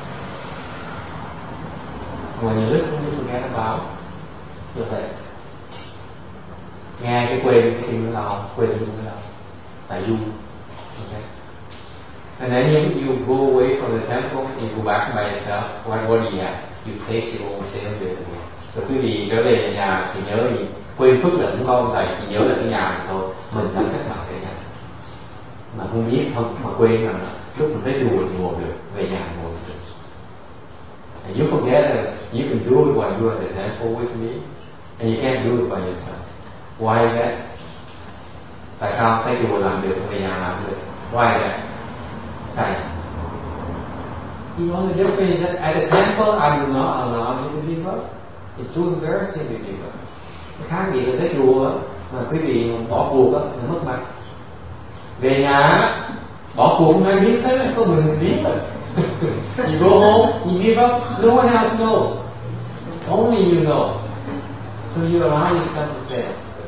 Speaker 1: When you listen, you forget about your legs. Nghe cái quên cái tiếng nào, quên cái tiếng nào. Tại du. Okay. And then you go away from the temple, you go back by yourself. What do you have? You face your own failure again. Rồi quý vị trở về nhà thì nhớ gì? Quên phước lẫn con thầy thì nhớ là cái nhà mình thôi. Mình đã thất bại cái nhà. mà không biết không mà quên rằng lúc mình tới chùa thì ngồi được, về nhà ngồi được. And you forget that you can do it while you are at the temple with me, and you can't do it by yourself. Why is that? Tại sao tới chùa làm được, về nhà làm được? Why is that? Sai. You know the difference is that at the temple I do not allow you to give up. It's too embarrassing to give up. Cái khác biệt là tới chùa mà quý vị bỏ cuộc á, là mất mặt. Về nhà bỏ cuộc không ai biết hết, có mình biết rồi. You go home, you give up, no one else knows. Only you know. So you allow yourself to fail.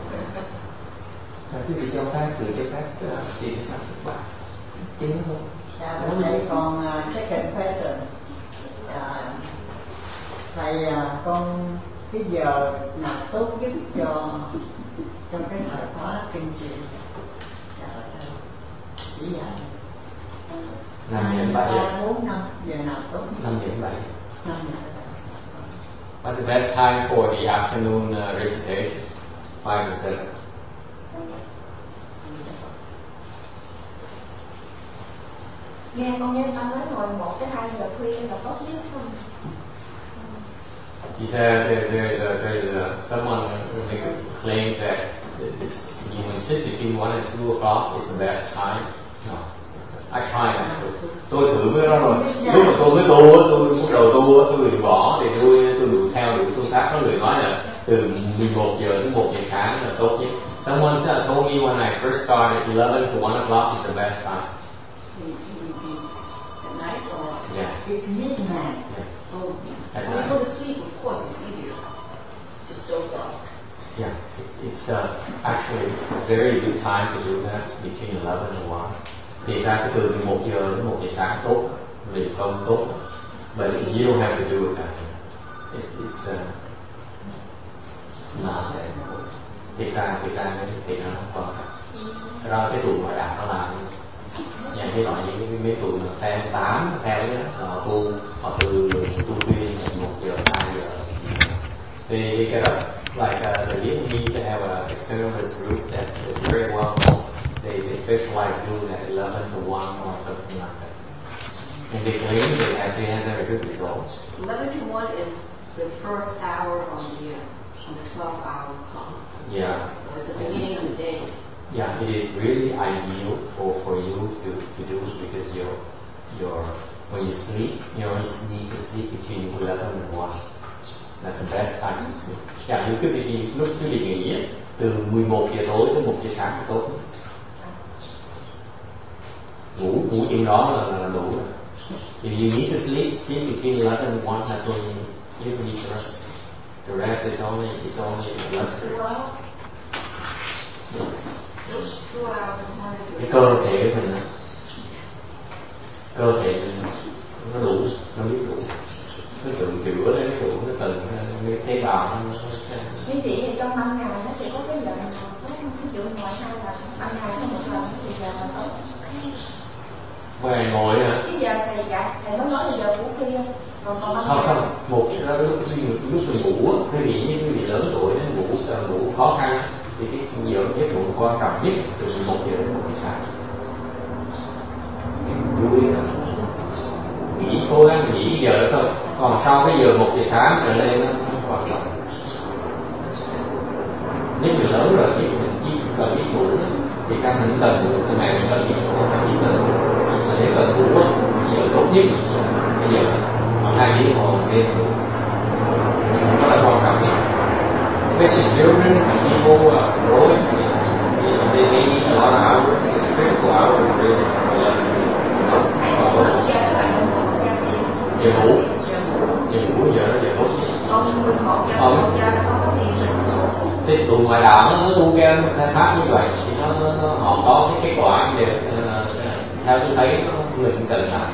Speaker 1: Quý vị cho phép, tự cho phép thì nó thất bại. Chính thôi.
Speaker 3: Thầy còn second question. Thầy con cái giờ nào tốt nhất cho trong cái thời khóa kinh trì? Chỉ dạy
Speaker 1: 5 đến 7 giờ.
Speaker 3: 4 năm giờ nào tốt nhất?
Speaker 1: 5 đến 7.
Speaker 3: 5 giờ.
Speaker 1: What's the best time for the afternoon recitation? 5 and 7.
Speaker 5: Nghe con nhớ anh nói ngồi 1 tới 2 giờ khuya là tốt nhất không?
Speaker 1: He said there's someone really claims that when you sit between 1 and 2 o'clock is the best time. No, I tried that. Tôi thử với nó rồi. Lúc mà tôi mới tu, tôi bắt đầu tu, tôi bị bỏ thì tôi đủ theo đủ phương pháp. Có người nói là từ 11 giờ đến 1 giờ sáng là tốt nhất. Someone told me when I first started 11 to 1 o'clock is the best time.
Speaker 4: At night or?
Speaker 1: Yeah.
Speaker 3: It's midnight.
Speaker 1: Yeah.
Speaker 4: Oh,
Speaker 1: At
Speaker 4: when you
Speaker 1: night.
Speaker 4: go to sleep, of course, it's easier. Just doze off.
Speaker 1: Yeah, it's actually it's a very good time to do that between 11 and 1. Thì ra cái từ 1 giờ đến 1 giờ sáng tốt, vì công tốt. But you don't have to do it that way. It's not that important. Thì ra thì nó không còn. Cái đó cái tụi ngoại đạo nó làm nhà cái loại những mấy tụi mà theo 8 theo đó họ từ tu tuyên 1 giờ 2 giờ. They get up like the Vietnamese have an externalist group that is very well known. They specialize doing at 11 to 1 or something like that. And they claim they have very good results.
Speaker 4: 11 to 1 is the first hour on the 12-hour clock.
Speaker 1: Yeah.
Speaker 4: So it's the beginning of the day.
Speaker 1: Yeah, it is really ideal for you to do it because your when you sleep, you only need to sleep between 11 and 1. That's the best time to sleep. Yeah, như lúc quý vị nghỉ từ 11 giờ tối tới 1 giờ sáng là tốt. Ngủ chừng đó là đủ rồi. If you need to sleep between 11 and 1, that's when you need to rest. The rest is only a luxury.
Speaker 4: Those 2 hours of morning.
Speaker 1: Cái cơ thể của mình nó đủ, nó biết đủ. Nó tự chữa lấy cái đủ, nó cần cái tế bào nó.
Speaker 5: Như chị thì trong 5 ngày nó chỉ có cái giờ nào có ví dụ ngoài 2 lần, 5 ngày có 1 lần thì giờ là tốt.
Speaker 1: Ngoài ngồi hả?
Speaker 5: Cái giờ thầy mới nói là giờ ngủ khuya. Còn 5
Speaker 1: Không,
Speaker 5: ngày.
Speaker 1: một lúc mình ngủ á, quý vị lớn tuổi ngủ khó khăn thì cái giờ giấc ngủ quan trọng nhất từ 1 giờ đến 1 giờ sáng. Vui lắm. Cố gắng nghỉ giờ đó thôi. Còn sau cái giờ 1 giờ sáng trở lên nó không quan trọng. Nếu mình lớn rồi thì mình chỉ cần biết ngủ thì các mình cần cái này cần biết ngủ mà nếu cần ngủ giờ tốt nhất bây giờ mà 2 tiếng đồng hồ đêm nó là quan trọng. Especially children, people growing, they need a lot of hours, critical hours to giờ ngủ giờ nó giờ tốt.
Speaker 5: Còn 11 giờ, 1 giờ nó không có gì sự.
Speaker 1: Thì tụi ngoại đạo nó tu theo khai pháp như vậy thì họ có cái kết quả đều theo tôi thấy mình cần làm.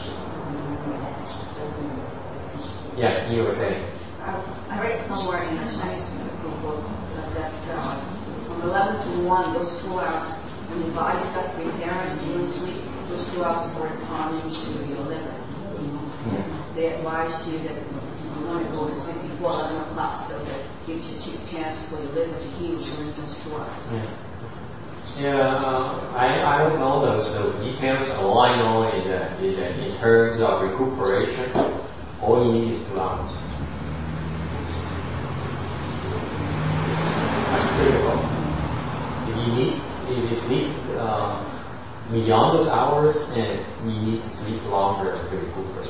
Speaker 1: Yes, you were saying.
Speaker 4: I read somewhere in a Chinese book that from 11 to 1, those 2 hours, when the body starts preparing during sleep, those 2 hours corresponding to your liver. They advise you that you want to go to sleep before 11 o'clock so that gives you a chance for your liver to heal during those 2 hours.
Speaker 1: Yeah. I don't know those details. All I know is that in terms of recuperation, all you need is 2 hours. That's critical. If you sleep beyond those hours, then you need to sleep longer to recuperate.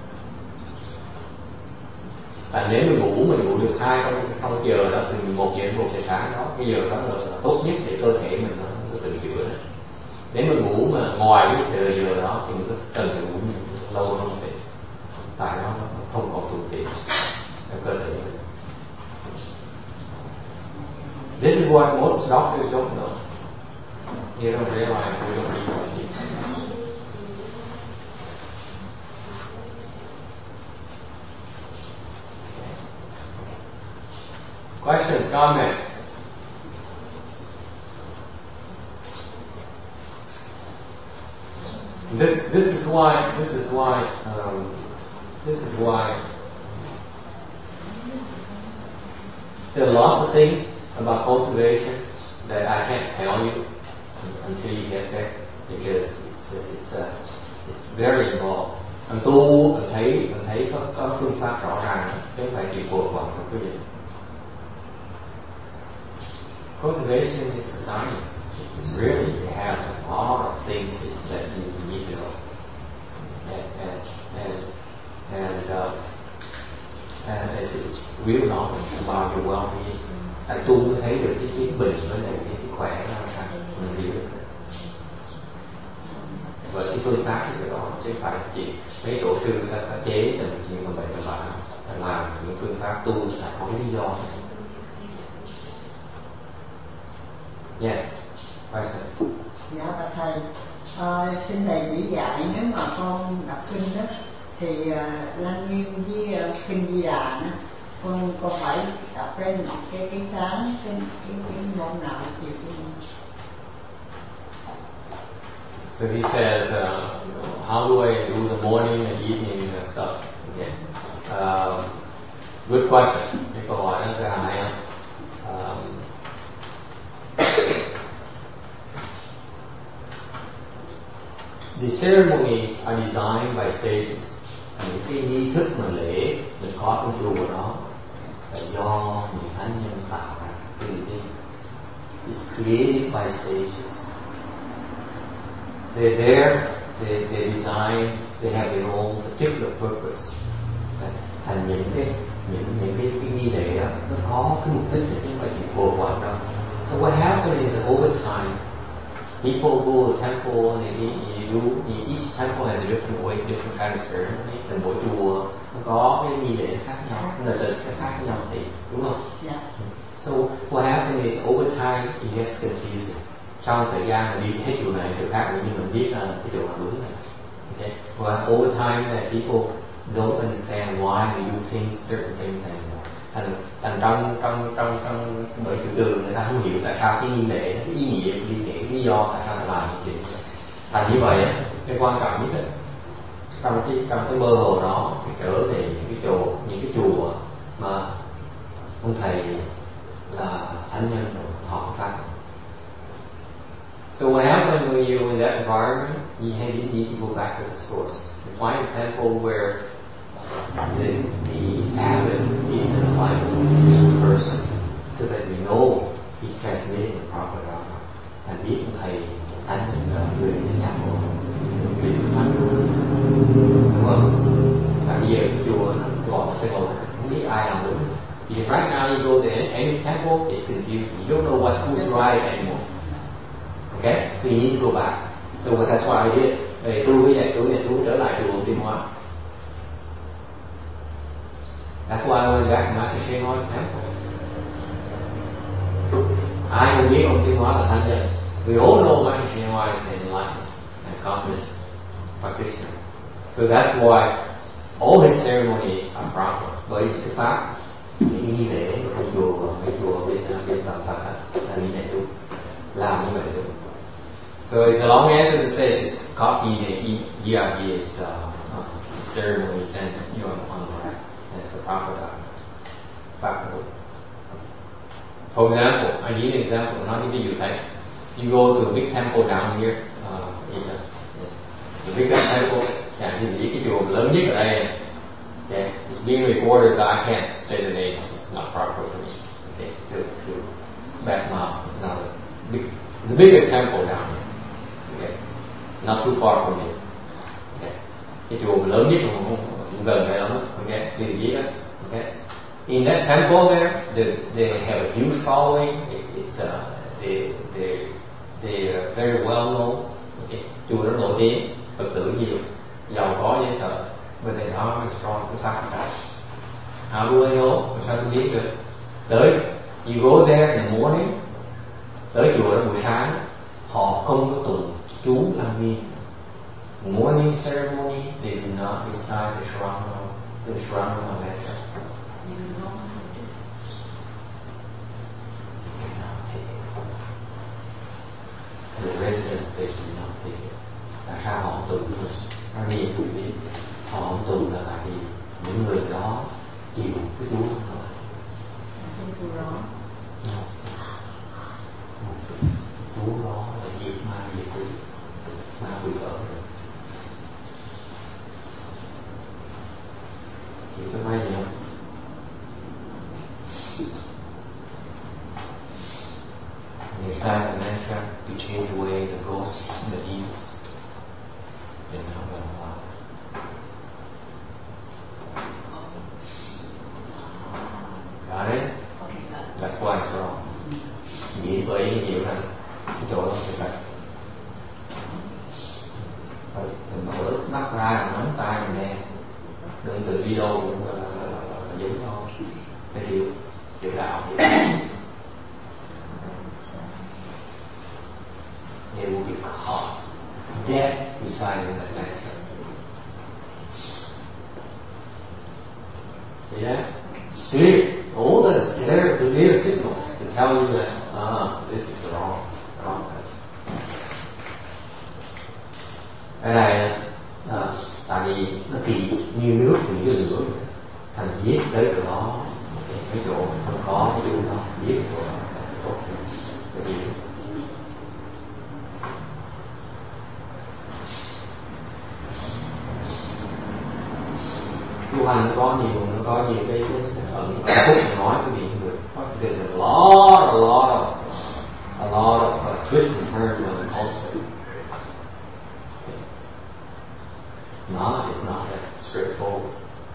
Speaker 1: Và nếu mình ngủ được 2 trong giờ đó, từ 1 giờ đến 1 giờ sáng đó, cái giờ đó là tốt nhất để cơ thể mình nó tự chữa đấy. Nếu mình ngủ mà ngoài cái giờ đó thì mình có cần phải ngủ lâu hơn thì tại nó không còn thuận tiện cho cơ thể mình. This is what most doctors don't know. You don't realize we don't need to sleep. Questions, comments? This is why there are lots of things about cultivation that I can't tell you until you get there, because it's very involved. Anh tu mình thấy có phương pháp rõ ràng, chứ không phải chỉ vội vàng một cái gì. Cultivation is a science. It really has a lot of things that you need to know, and it's real knowledge about your well-being. Anh tu mới thấy được cái chính bình với lại cái khỏe ra mình hiểu được. Và cái phương pháp thì đó chứ phải chỉ mấy tổ sư ta chế thành chuyện mà bệnh mà bạn làm những phương pháp tu là có lý do. Yes, question.
Speaker 3: Dạ bạch thầy, xin thầy chỉ dạy nếu mà con đọc kinh đó thì Lăng Nghiêm với kinh Di Đà đó, con phải đọc trên một cái sáng cái môn nào thì
Speaker 1: So he says, how do I do the morning and evening stuff? Okay. Good question. Cái câu hỏi rất là hay. The ceremonies are designed by sages. Những cái nghi thức mà lễ mình có trong chùa đó là do những thánh nhân tạo ra. It's created by sages. They're there, they design, they have their own particular purpose. Thành những cái nghi lễ đó nó có cái mục đích chứ không phải chỉ vội vàng đâu. So what happens is that over time, people go to the temple and each temple has a different way, different kind of ceremony. Từng mỗi chùa nó có cái nghi lễ khác nhau, nó là khác nhau thì đúng không?
Speaker 3: Yeah.
Speaker 1: So what happens is over time it gets confusing. Trong thời gian mình đi hết chùa này chùa khác nhưng mình biết là cái chùa đúng này. Okay. Well, over time that people don't understand why we do certain things anymore. Thành trong bởi chủ đường người ta không hiểu tại sao cái nghi lễ, cái ý nghĩa của nghi lễ, cái lý do tại sao ta làm như vậy. Thành như vậy cái quan trọng nhất trong cái mơ hồ đó thì trở về những cái chùa mà ông thầy là thánh nhân họ pháp. So what happens when you're in that environment? You need to go back to the source. You find a temple where the abbot is an enlightened person, so that we know he's transmitting the proper dharma. Thành biết thầy anh người nhắc người thánh đúng không? Và bây giờ cái chùa nó gọi sẽ ngồi không biết ai làm đúng. Because right now you go to any temple, it's confusing. You don't know who's right anymore. Okay, so you need to go back. So that's why I did. Tôi với dạy tôi trở lại chùa Tiên Hóa. That's why I went back to Master Shen Hoi's temple. Ai cũng biết ông Tiên Hóa là thánh nhân. We all know Master Shen Hoi is an enlightened and accomplished practitioner. So that's why all his ceremonies are proper. Bởi vì cái pháp, những nghi lễ của chùa và mấy chùa bên Phật là như vậy đúng, làm như vậy đúng. So it's a long answer to say just copy the ERB's ceremony and on the right. And it's a proper For example, I give an example, nói cái ví dụ thấy You go to a big temple down here, the biggest temple, thì cái chùa lớn nhất ở đây. Okay, it's being recorded, so I can't say the names. It's not proper for me. Okay, to badmouth. No, the biggest temple down here. Okay, not too far from here. Okay, cái chùa lớn nhất cũng gần đây lắm. Okay, đi biết đó. Okay, in that temple there, they have a huge following. It's they are very well known. Okay, chùa nó nổi tiếng, Phật tử nhiều, giàu có dễ sợ. But they are strong to sacrifice. How do I know? Sao tôi biết được? Tới, you go there in the morning. Tới chùa đó buổi sáng, họ không có tụng chú Lăng Nghiêm. Morning ceremony, they do not recite the Shravana mantra. The residents, they do not take it. Tại sao họ không tụng được? Nó nhiều tụi biết. Họ không tụng là tại vì những người đó chịu cái chú không rồi. Chú đó là diệt ma diệt quỷ, ma quỷ ở rồi. Hiểu có may gì không? And recite the mantra to change away the ghosts and the evils. They're not going to allow. Got it?
Speaker 3: Okay,
Speaker 1: That's why it's wrong. Nghĩ với nhiều rằng cái chỗ đó sẽ phải mình mở mắt ra, nắm tay mình nghe, đừng tự đi đâu cũng là giống nhau. Phải hiểu đạo, hiểu đạo. They will be caught dead reciting this mantra. See that? Clear. All that is clear signals to tell you that this is the wrong place. Cái này tại vì nó kỳ như nước thì như lửa, thành viết tới chỗ đó, cái chỗ không có cái chỗ đó viết chỗ đó tốt cái gì. Tu hành nó có nhiều cái phúc nói cái gì cũng được. There's a lot of twists and turns in the culture. It's not that straightforward.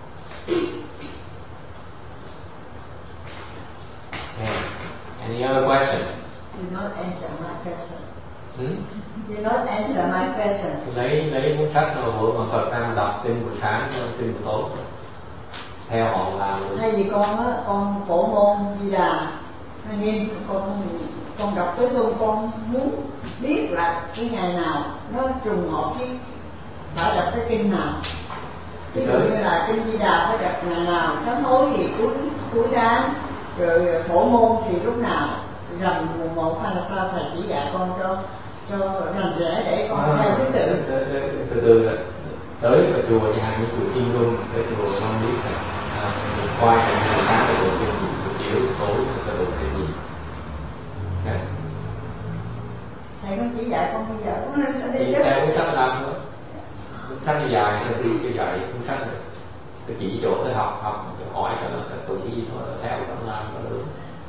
Speaker 1: Okay. Any other questions?
Speaker 3: You not answer my question.
Speaker 1: Hmm?
Speaker 3: You not answer my question.
Speaker 1: Lấy cuốn sách rồi bữa mà Phật đang đọc tin buổi sáng, tin buổi tối. Theo họ làm.
Speaker 3: Thay vì con phổ môn Di Đà, nên con đọc tới luôn, con muốn biết là cái ngày nào nó trùng hợp với phải đọc cái kinh nào. Ví dụ như là kinh Di Đà phải đọc ngày nào, sám hối thì cuối tháng, rồi phổ môn thì lúc nào, rằm mùng 1 hay là sao thầy chỉ dạy con cho rành rẽ để con theo thứ tự.
Speaker 1: Từ tới vào chùa nhà hàng như chùa Kim Luân, tới chùa Long Lý này, khoai buổi sáng là tụng kinh gì, buổi chiều tối là tụng kinh gì.
Speaker 3: Thầy không chỉ dạy con bây giờ con sẽ đi
Speaker 1: theo cuốn sách làm thôi. Cuốn sách nó dài, sẽ đi cái dạy cuốn sách này. Tôi chỉ chỗ tới học hỏi cho nó tụng cái gì thôi, theo nó làm nó được.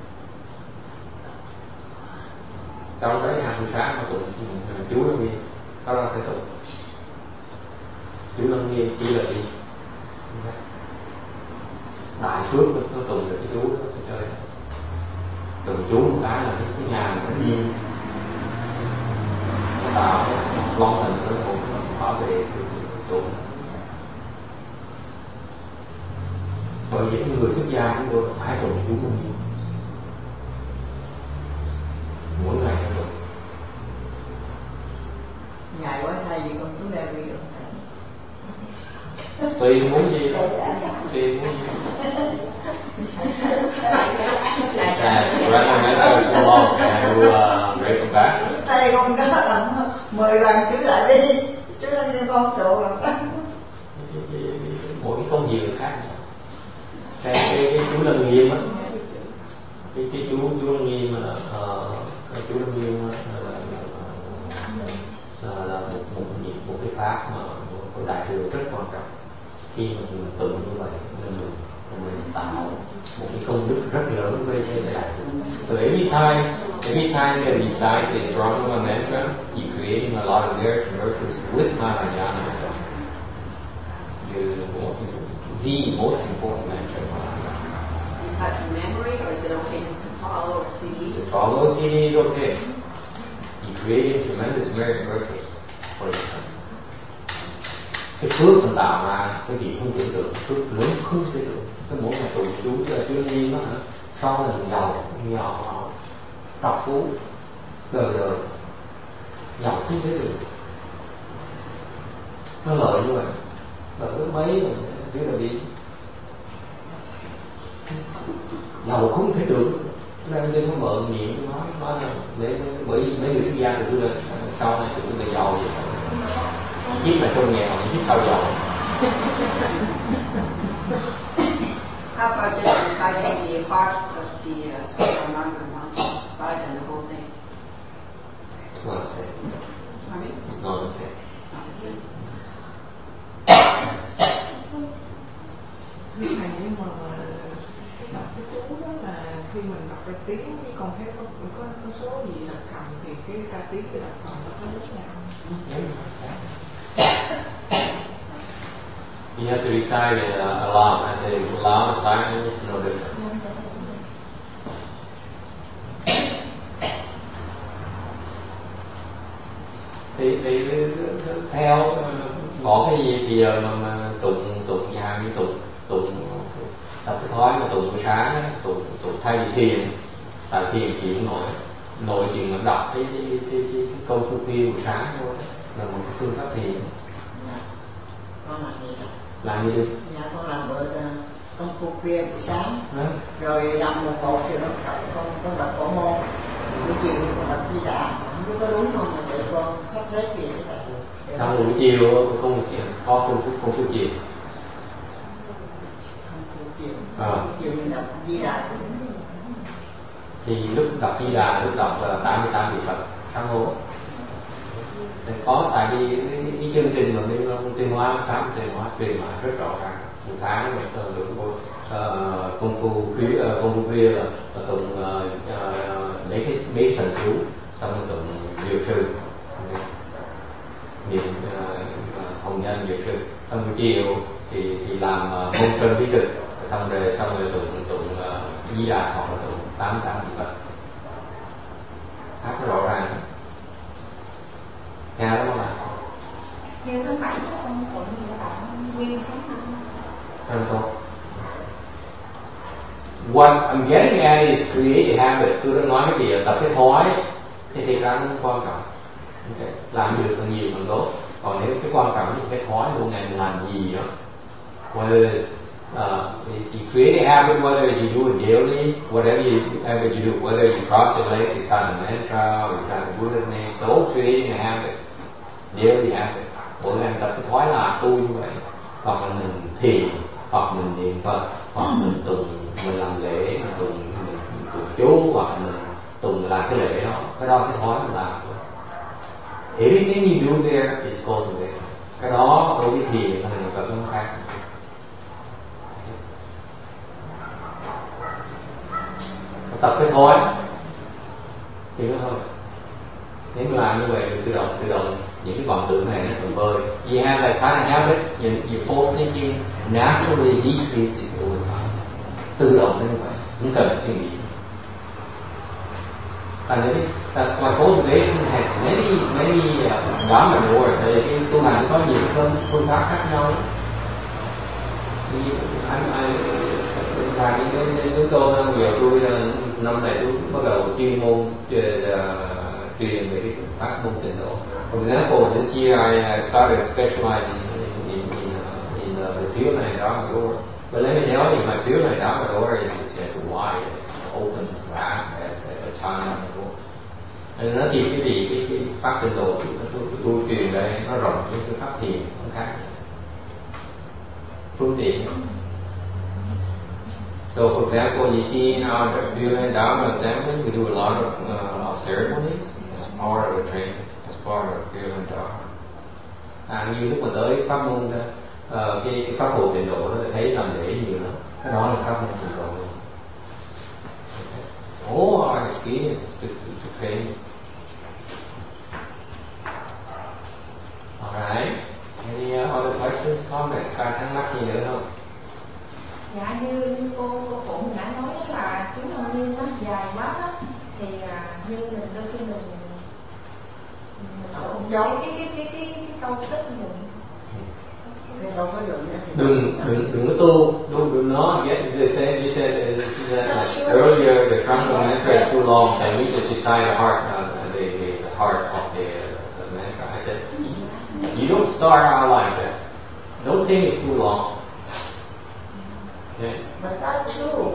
Speaker 1: Trong đấy hàng buổi sáng mà tụng chú Lăng Nghiêm, đó là cái tụng chú Lăng Nghiêm, chú là gì? Đại phước nó tụng được cái chú đó, cái chơi tụng chú một cái là cái nhà nó đi, nó tạo cái long thần nó cũng bảo vệ cái tụng. Bởi vì những người xuất gia chúng tôi phải tụng chú Lăng Nghiêm mỗi ngày phải tụng.
Speaker 3: Ngài quá thay vì con chú đeo đi được.
Speaker 1: Tùy muốn gì đó. Tùy muốn gì. Recommend us along and we'll break them back.
Speaker 3: Thầy con đó là 10 lần chú lại đi. Chú lên cho con trụ làm
Speaker 1: mỗi cái công việc khác nhau. Cái chú Lăng Nghiêm á, cái chú Lăng Nghiêm là chú Lăng Nghiêm là một cái pháp mà của đại thừa rất quan trọng. Khi mà mình tụng như vậy mình tạo một cái công đức rất lớn với đại thừa. So every time that we recite this Rama mantra, you're creating a lot of merit and virtues with Mahayana. Is the most important mantra.
Speaker 4: Is that from memory, or is it okay just to follow a CD?
Speaker 1: Just follow a CD is okay. You create tremendous merit and virtues for yourself. Cái phước mình tạo ra cái gì không tưởng tượng, phước lớn không tưởng tượng. Cái mỗi ngày tụng chú chưa đi đó hả? Sau này giàu trọc phú đời giàu không tưởng tượng. Nó lợi như vậy. Và lúc mấy mình biết là đi giàu không thể tưởng. Nên đừng có mượn miệng nói là để bởi mấy người sinh ra của tôi là sau này tôi là giàu vậy. Chiếc là trong nghèo, chiếc sau giàu.
Speaker 4: How about just reciting the part of the Sarananga mantra, rather than the whole thing?
Speaker 1: It's not the same.
Speaker 4: Pardon me?
Speaker 1: It's not the same.
Speaker 4: Not the same.
Speaker 2: Thưa thầy, nhưng mà cái đọc cái chú đó là khi mình đọc cái tiếng cái con thấy có số gì đọc thầm thì cái ca tiếng cái đọc thầm nó có lúc nào?
Speaker 1: You have to recite it aloud. I say loud, silent, no difference. Thì theo bỏ cái gì thì giờ mà tụng dài như tụng tập cái thói mà tụng buổi sáng tụng thay vì thiền, tại thiền chỉ nội chuyện mà đọc cái câu phu phiêu buổi sáng thôi là một cái phương pháp thiền.
Speaker 3: Con làm gì đó?
Speaker 1: Làm gì đi?
Speaker 3: Dạ con làm bữa công phu khuya buổi sáng, rồi đọc một thì con đọc cổ môn, buổi chiều con đọc Di Đà, không biết có đúng không mà để con sắp xếp gì để đọc được.
Speaker 1: Xong buổi chiều không có công phu chiều.
Speaker 3: Chiều mình đọc Di Đà.
Speaker 1: Thì lúc đọc Di Đà lúc đọc 88 vị Phật sáng hố. Có tại vì cái chương trình mà bên Tuyên Hóa khám Tuyên Hóa truyền mà rất rõ ràng một tháng được công phu khuya là tụng mấy thần chú xong rồi tụng diệu sư niệm hồng nhân diệu sư, xong buổi chiều thì làm môn sơn bí cực xong rồi tụng Di Đà hoặc là tụng 88 vị Phật rất rõ ràng. Nghe đó mà
Speaker 5: Như thứ bảy con tụng như là nguyên tháng
Speaker 1: tốt. What I'm getting at is create a habit. Tôi đã nói cái gì tập cái thói thì thiệt ra nó quan trọng. Okay. Làm được càng nhiều càng tốt. Còn nếu cái quan trọng là cái thói mỗi ngày mình làm gì đó, whether you create a habit, whether you do it daily, whatever you do, whether you cross your legs, you recite a mantra, or you recite the Buddha's name, so all creating a habit, daily habit. Mỗi ngày tập cái thói là tu như vậy, hoặc là mình thiền, hoặc mình niệm Phật, hoặc mình tụng, mình làm lễ, mình tụng chú, hoặc mình tụng làm cái lễ đó, cái đó cái thói mình làm. Everything you do there is cultivated. Cái đó đối với thiền và niệm Phật không khác. Tập cái thói thì nó thôi. Nếu mà làm như vậy tự động những cái vọng tưởng này nó thành vơi. You have that kind of habit, your false thinking naturally decreases over time. Tự động như vậy, không cần suy nghĩ. And that's why cultivation has many dharma doors. Cái tu hành có nhiều phương pháp khác nhau. Chúng tôi giờ tôi năm này tôi bắt đầu chuyên môn truyền về cái pháp môn tịnh độ. For example, this year I started specializing in the Pure Land Dharma door. But let me tell you, my Pure Land Dharma door is as wide, as open, as vast as a China door. Nên nó thì cái pháp tịnh độ tôi truyền đây nó rộng như cái pháp thiền nó khác. Phương tiện. So, for example, you see in our Pure Land Dharma assembly, we do a lot of ceremonies as part of the training, as part of feeling dark. Như lúc mà tới pháp môn cái pháp hộ tịnh độ đó thấy làm để nhiều lắm. Cái đó là pháp môn tịnh độ. All our experience to train. Alright. Any other questions, comments? Có thắc mắc gì nữa không?
Speaker 5: Dạ như cô Phụng đã nói là chúng ta như nó dài quá đó, thì như mình đôi khi mình
Speaker 3: không giống
Speaker 5: cái câu tích mình
Speaker 1: đừng có tu, do not get you said earlier the triangle mantra is too long and we just decide the heart of the mantra. I said you don't start out like that. Don't think it's too long. Okay.
Speaker 3: But that's true.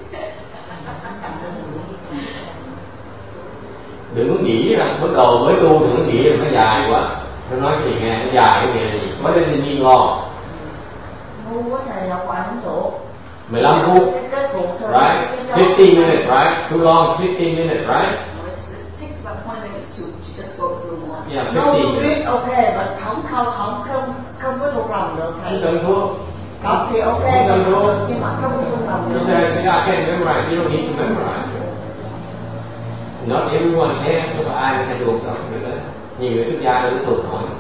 Speaker 1: Đừng có nghĩ rằng bắt đầu mới tu đừng có nghĩ rằng nó dài quá. Tôi nói cái gì nghe nó dài cái gì gì. What does it mean long?
Speaker 3: Ngu quá thầy học bài không thuộc.
Speaker 1: 15 phút. Right? 15 minutes, right? Too long is 15 minutes, right?
Speaker 4: It takes about 20 minutes to just go through one.
Speaker 1: Yeah, 15 minutes.
Speaker 3: Okay, but không có thuộc lòng được thầy.
Speaker 1: Không cần thuộc.
Speaker 3: Đọc thì ok, nhưng mà không có thuộc lòng được.
Speaker 1: You said I can't memorize. You don't need to memorize. Not everyone can. Không phải ai cũng thể thuộc đâu. Nhiều người xuất gia đâu có thuộc nổi.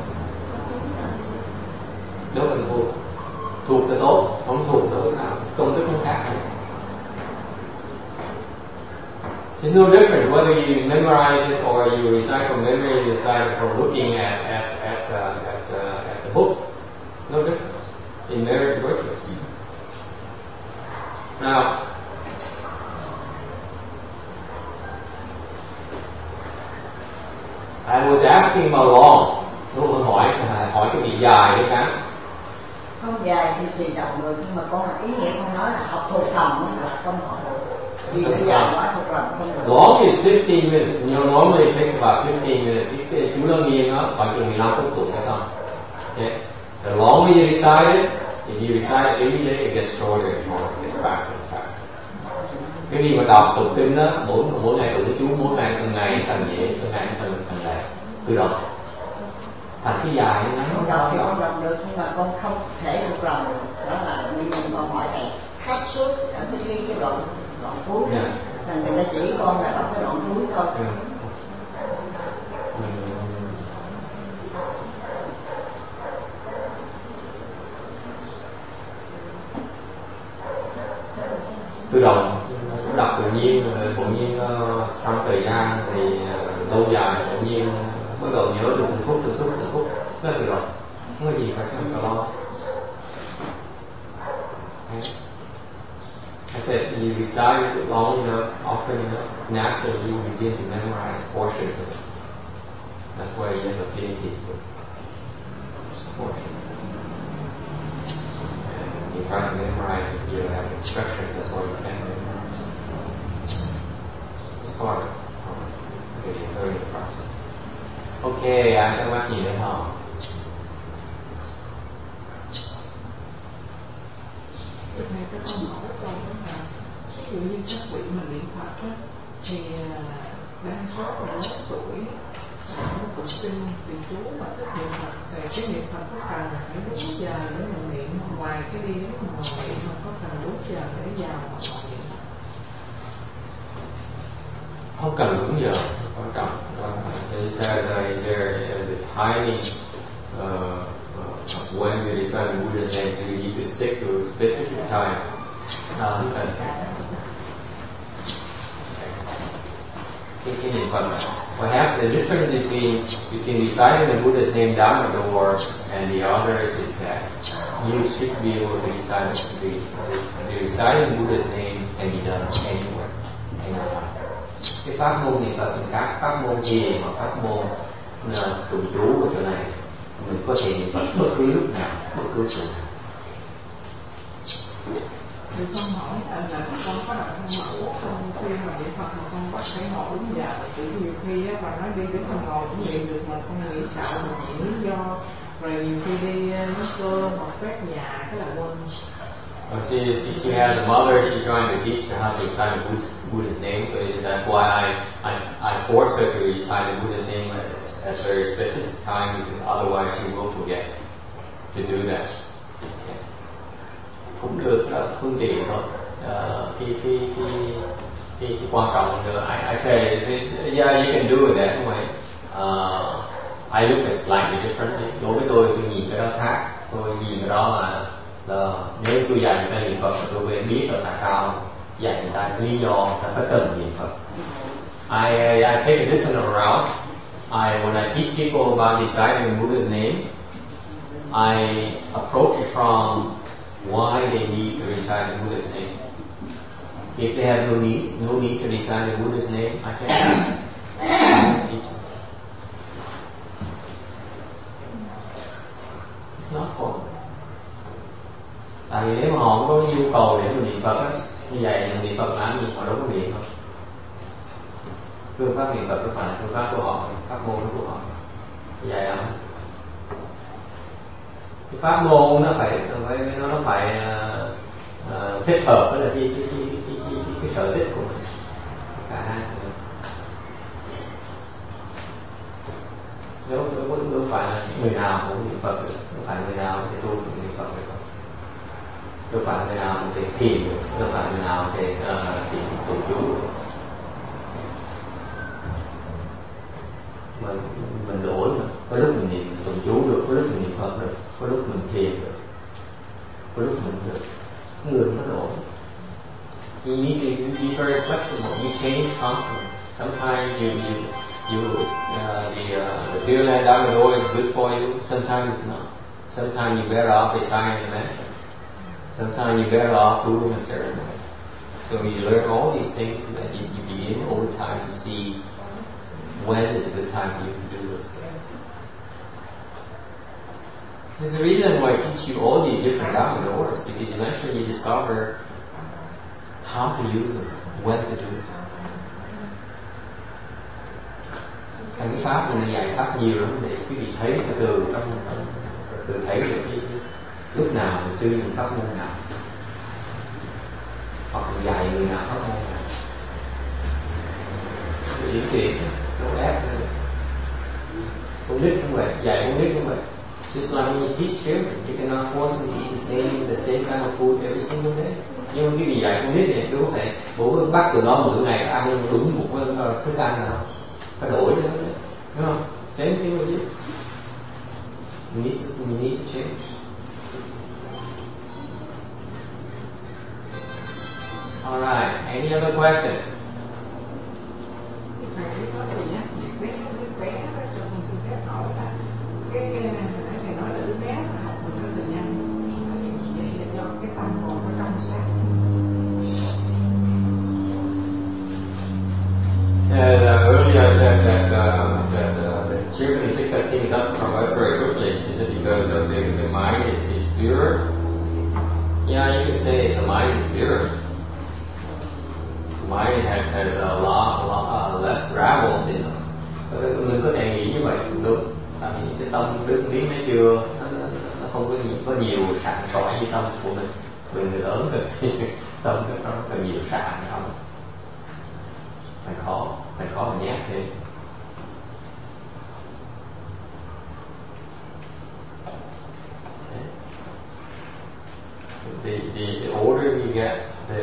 Speaker 1: Đâu cần thuộc. Thuộc là tốt, không thuộc đâu sao? Công thức không khác. It's no different whether you memorize it or you recite from memory, you recite from looking at the book. No different in merit and virtue. Now, I was asking about long. Lúc tôi hỏi cái gì dài đấy cả.
Speaker 3: Không dài thì đọc được, nhưng mà con ý nghĩa con nói là học thuộc lòng là không học được. Vì bây giờ quá thuộc lòng không được.
Speaker 1: Long is 15 minutes. You know, normally it takes about 15 minutes. Chú Lâm Nghiên nó khoảng chừng 15 phút tụng cái xong. Okay. The longer you recite it, if you recite it every day, it gets shorter and shorter. It gets faster and faster. Cái gì mà đọc tụng kinh đó, mỗi ngày tụng chú, mỗi ngày từng ngày càng dễ, từng ngày càng lẹ, tự động. Thành cái dài nó
Speaker 3: con đọc thì con đọc được, nhưng mà con không thể thuộc lòng được. Đó là nguyên nhân con hỏi thầy cắt suốt ở cái đoạn cuối. Thành người ta chỉ con là đọc cái đoạn cuối thôi.
Speaker 1: Tự động đọc tự nhiên, tự nhiên trong thời gian thì lâu dài tự nhiên bắt đầu nhớ được từng phút rất tự động, không có gì phải lo. I said you recite it long enough, often enough, naturally you begin to memorize portions of it. That's why you have affinities with portions. You try to memorize it, you have instruction, that's why you can't memorize. It's hard. Really learning process. Okay, ai thắc mắc gì nữa không?
Speaker 2: Cái này cái con hỏi câu đó là ví dụ như các vị mà niệm Phật á, thì đa số là lớn tuổi nó tụng kinh thì chú mà thích niệm Phật thì cái niệm Phật có cần phải đúng giờ để mình niệm, ngoài cái đi đến ngồi niệm mà có cần đúng giờ để vào mà ngồi niệm?
Speaker 1: Không cần đúng giờ, quan trọng. The timing when you decide to Buddha's name, so you need to stick to a specific time. Không cần. Cái niệm Phật. What happens? The difference between reciting the Buddha's name down the door and the others is that you should be able to recite the reciting Buddha's name can be done anywhere, anytime. Cái pháp môn niệm Phật, các pháp môn gì mà pháp môn tụng chú ở chỗ này, mình có thể niệm Phật bất cứ lúc nào, bất cứ chỗ nào.
Speaker 2: Thì con hỏi là con có đọc trong mẫu không, khi mà niệm Phật mà con bắt phải ngồi đúng giờ, thì nhiều khi á, bà nói đi đến con ngồi cũng niệm được mà con nghĩ sợ mà chỉ lý do, rồi nhiều khi đi nấu cơm hoặc quét nhà cái là quên.
Speaker 1: She has a mother. She's trying to teach her how to recite the Buddha's name. So that's why I force her to recite the Buddha's name at a very specific time, because otherwise you will forget to do that. Cũng được là phương tiện thôi. Cái quan trọng là I say yeah, you can do it that way. I look at slightly differently. Đối với tôi nhìn cái đó khác. Tôi nhìn cái đó là nếu tôi dạy người ta niệm Phật, tôi biết là tại sao dạy người ta lý do ta phải cần niệm Phật. I take a different route. When I teach people about reciting Buddha's name, I approach it from why they need to recite the Buddha's name. If they have no need to recite the Buddha's name, I can't teach them. It's not for them. Tại vì nếu mà họ không có nhu cầu để mình niệm Phật á, như vậy niệm Phật làm gì họ đâu có niệm thôi. Phương pháp niệm Phật không phải là phương pháp của họ, pháp môn của họ. Như vậy là cái pháp môn nó phải thích hợp với là cái sở thích của mình, cả hai. Nếu đâu phải là người nào cũng niệm Phật được, đâu phải người nào thì tu cũng niệm Phật được, đâu phải người nào thì thiền được, đâu phải người nào thì tụng chú được. Mình đổi mà, có lúc mình niệm tụng chú được, có lúc mình niệm Phật được, có lúc mình thiền được, có lúc mình được. Người nó đổi. You need to be very flexible. You change constantly. Sometimes the Pure Land Dharma door is good for you. Sometimes it's not. Sometimes you're better off reciting the mantra. Sometimes you're better off doing a ceremony. So you learn all these things, and then you begin over time to see when is a good time for you to do those things. There's a reason why I teach you all these different Dharma doors, because eventually you discover how to use them, when to do it. Trong cái pháp này dạy pháp nhiều lắm để quý vị thấy từ thấy được cái lúc nào mình sư mình pháp môn nào, hoặc mình dạy người nào pháp môn nào. Điển chuyện đâu ép nữa. Con nít cũng vậy, dạy con nít cũng vậy. Just like when you teach children, you cannot force them to eat the same kind of food every single day. Nhưng mà cái gì dạy con nít thì đúng không thể bố bắt tụi nó mỗi ngày ăn đúng một cái thức ăn nào, phải đổi cho nó, đúng không? Same thing with you. We need to change. All right. Any other questions? Earlier I said that the children pick up things up from us very quickly. Is it because of the mind is pure? Yeah, you could say the mind is pure. The mind has a lot less gravels in it. Mình có thể nghĩ như vậy cũng đúng. Tại vì cái tâm đức lý nó chưa, nó không có nhiều sạn sỏi như tâm của mình. Người lớn rồi, tâm nó có nhiều sạn không? Phải khó mà nhát thêm. The older you get,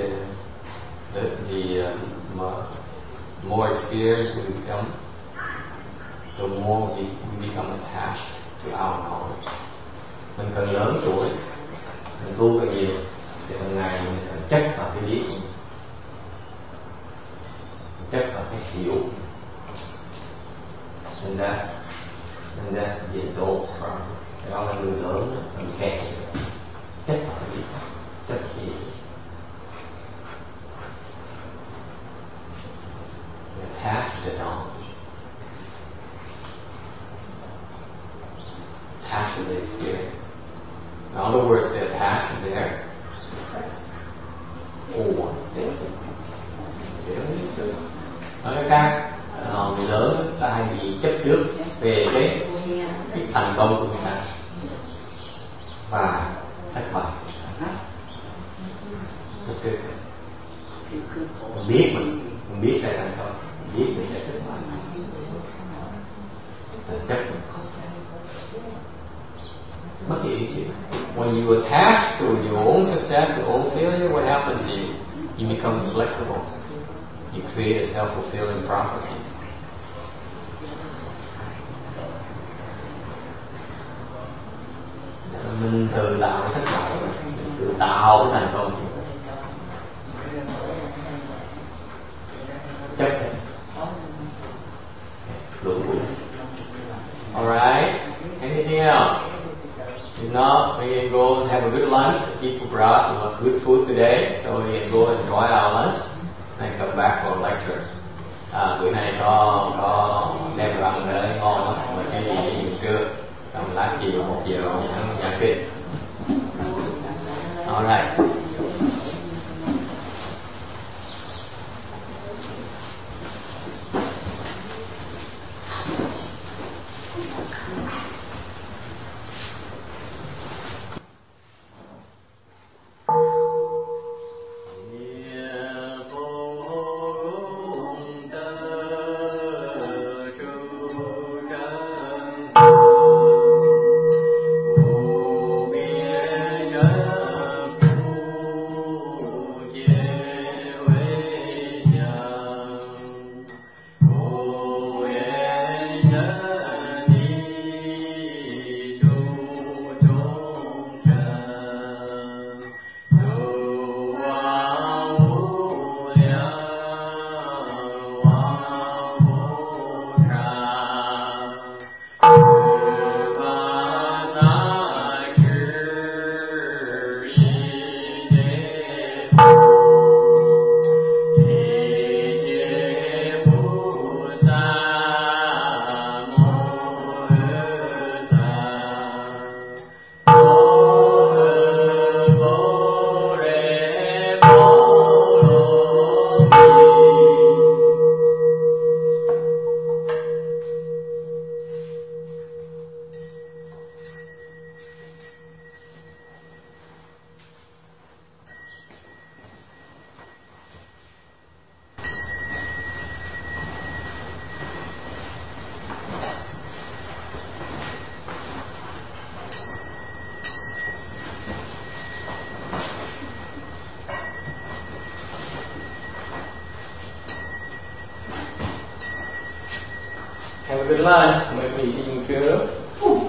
Speaker 1: the more experienced we become, the more we become attached to our knowledge. Mình càng lớn tuổi, mình tu càng nhiều, thì hàng ngày mình càng chấp vào cái biết, chấp vào cái hiểu. And that's the adult's problem. Đó là người lớn, mình kẹt chấp vào cái biết, chấp hiểu. Attached to the knowledge, attached to the experience. In other words, the attachment there is the sex. Or they don't need to. Nói cách khác, người lớn ta hay bị chấp trước về cái thành công của người ta và thất bại. Mình biết sẽ thành công, biết mình sẽ thất bại. attached to your own success, your own failure, what happens to you? You become flexible. You create a self-fulfilling prophecy. Mình tự tạo thất bại, mình tự tạo cái thành công. Chấp nhận. Alright, anything else? If not, we can go and have a good lunch. People brought good food today, so we can go and enjoy our lunch and come back for lecture. Bữa nay có đem đồ ăn về ngon lắm, mà cái gì trưa, xong lát chiều 1 giờ nhà kia. Alright. Have a good lunch. Mời quý vị dùng trưa.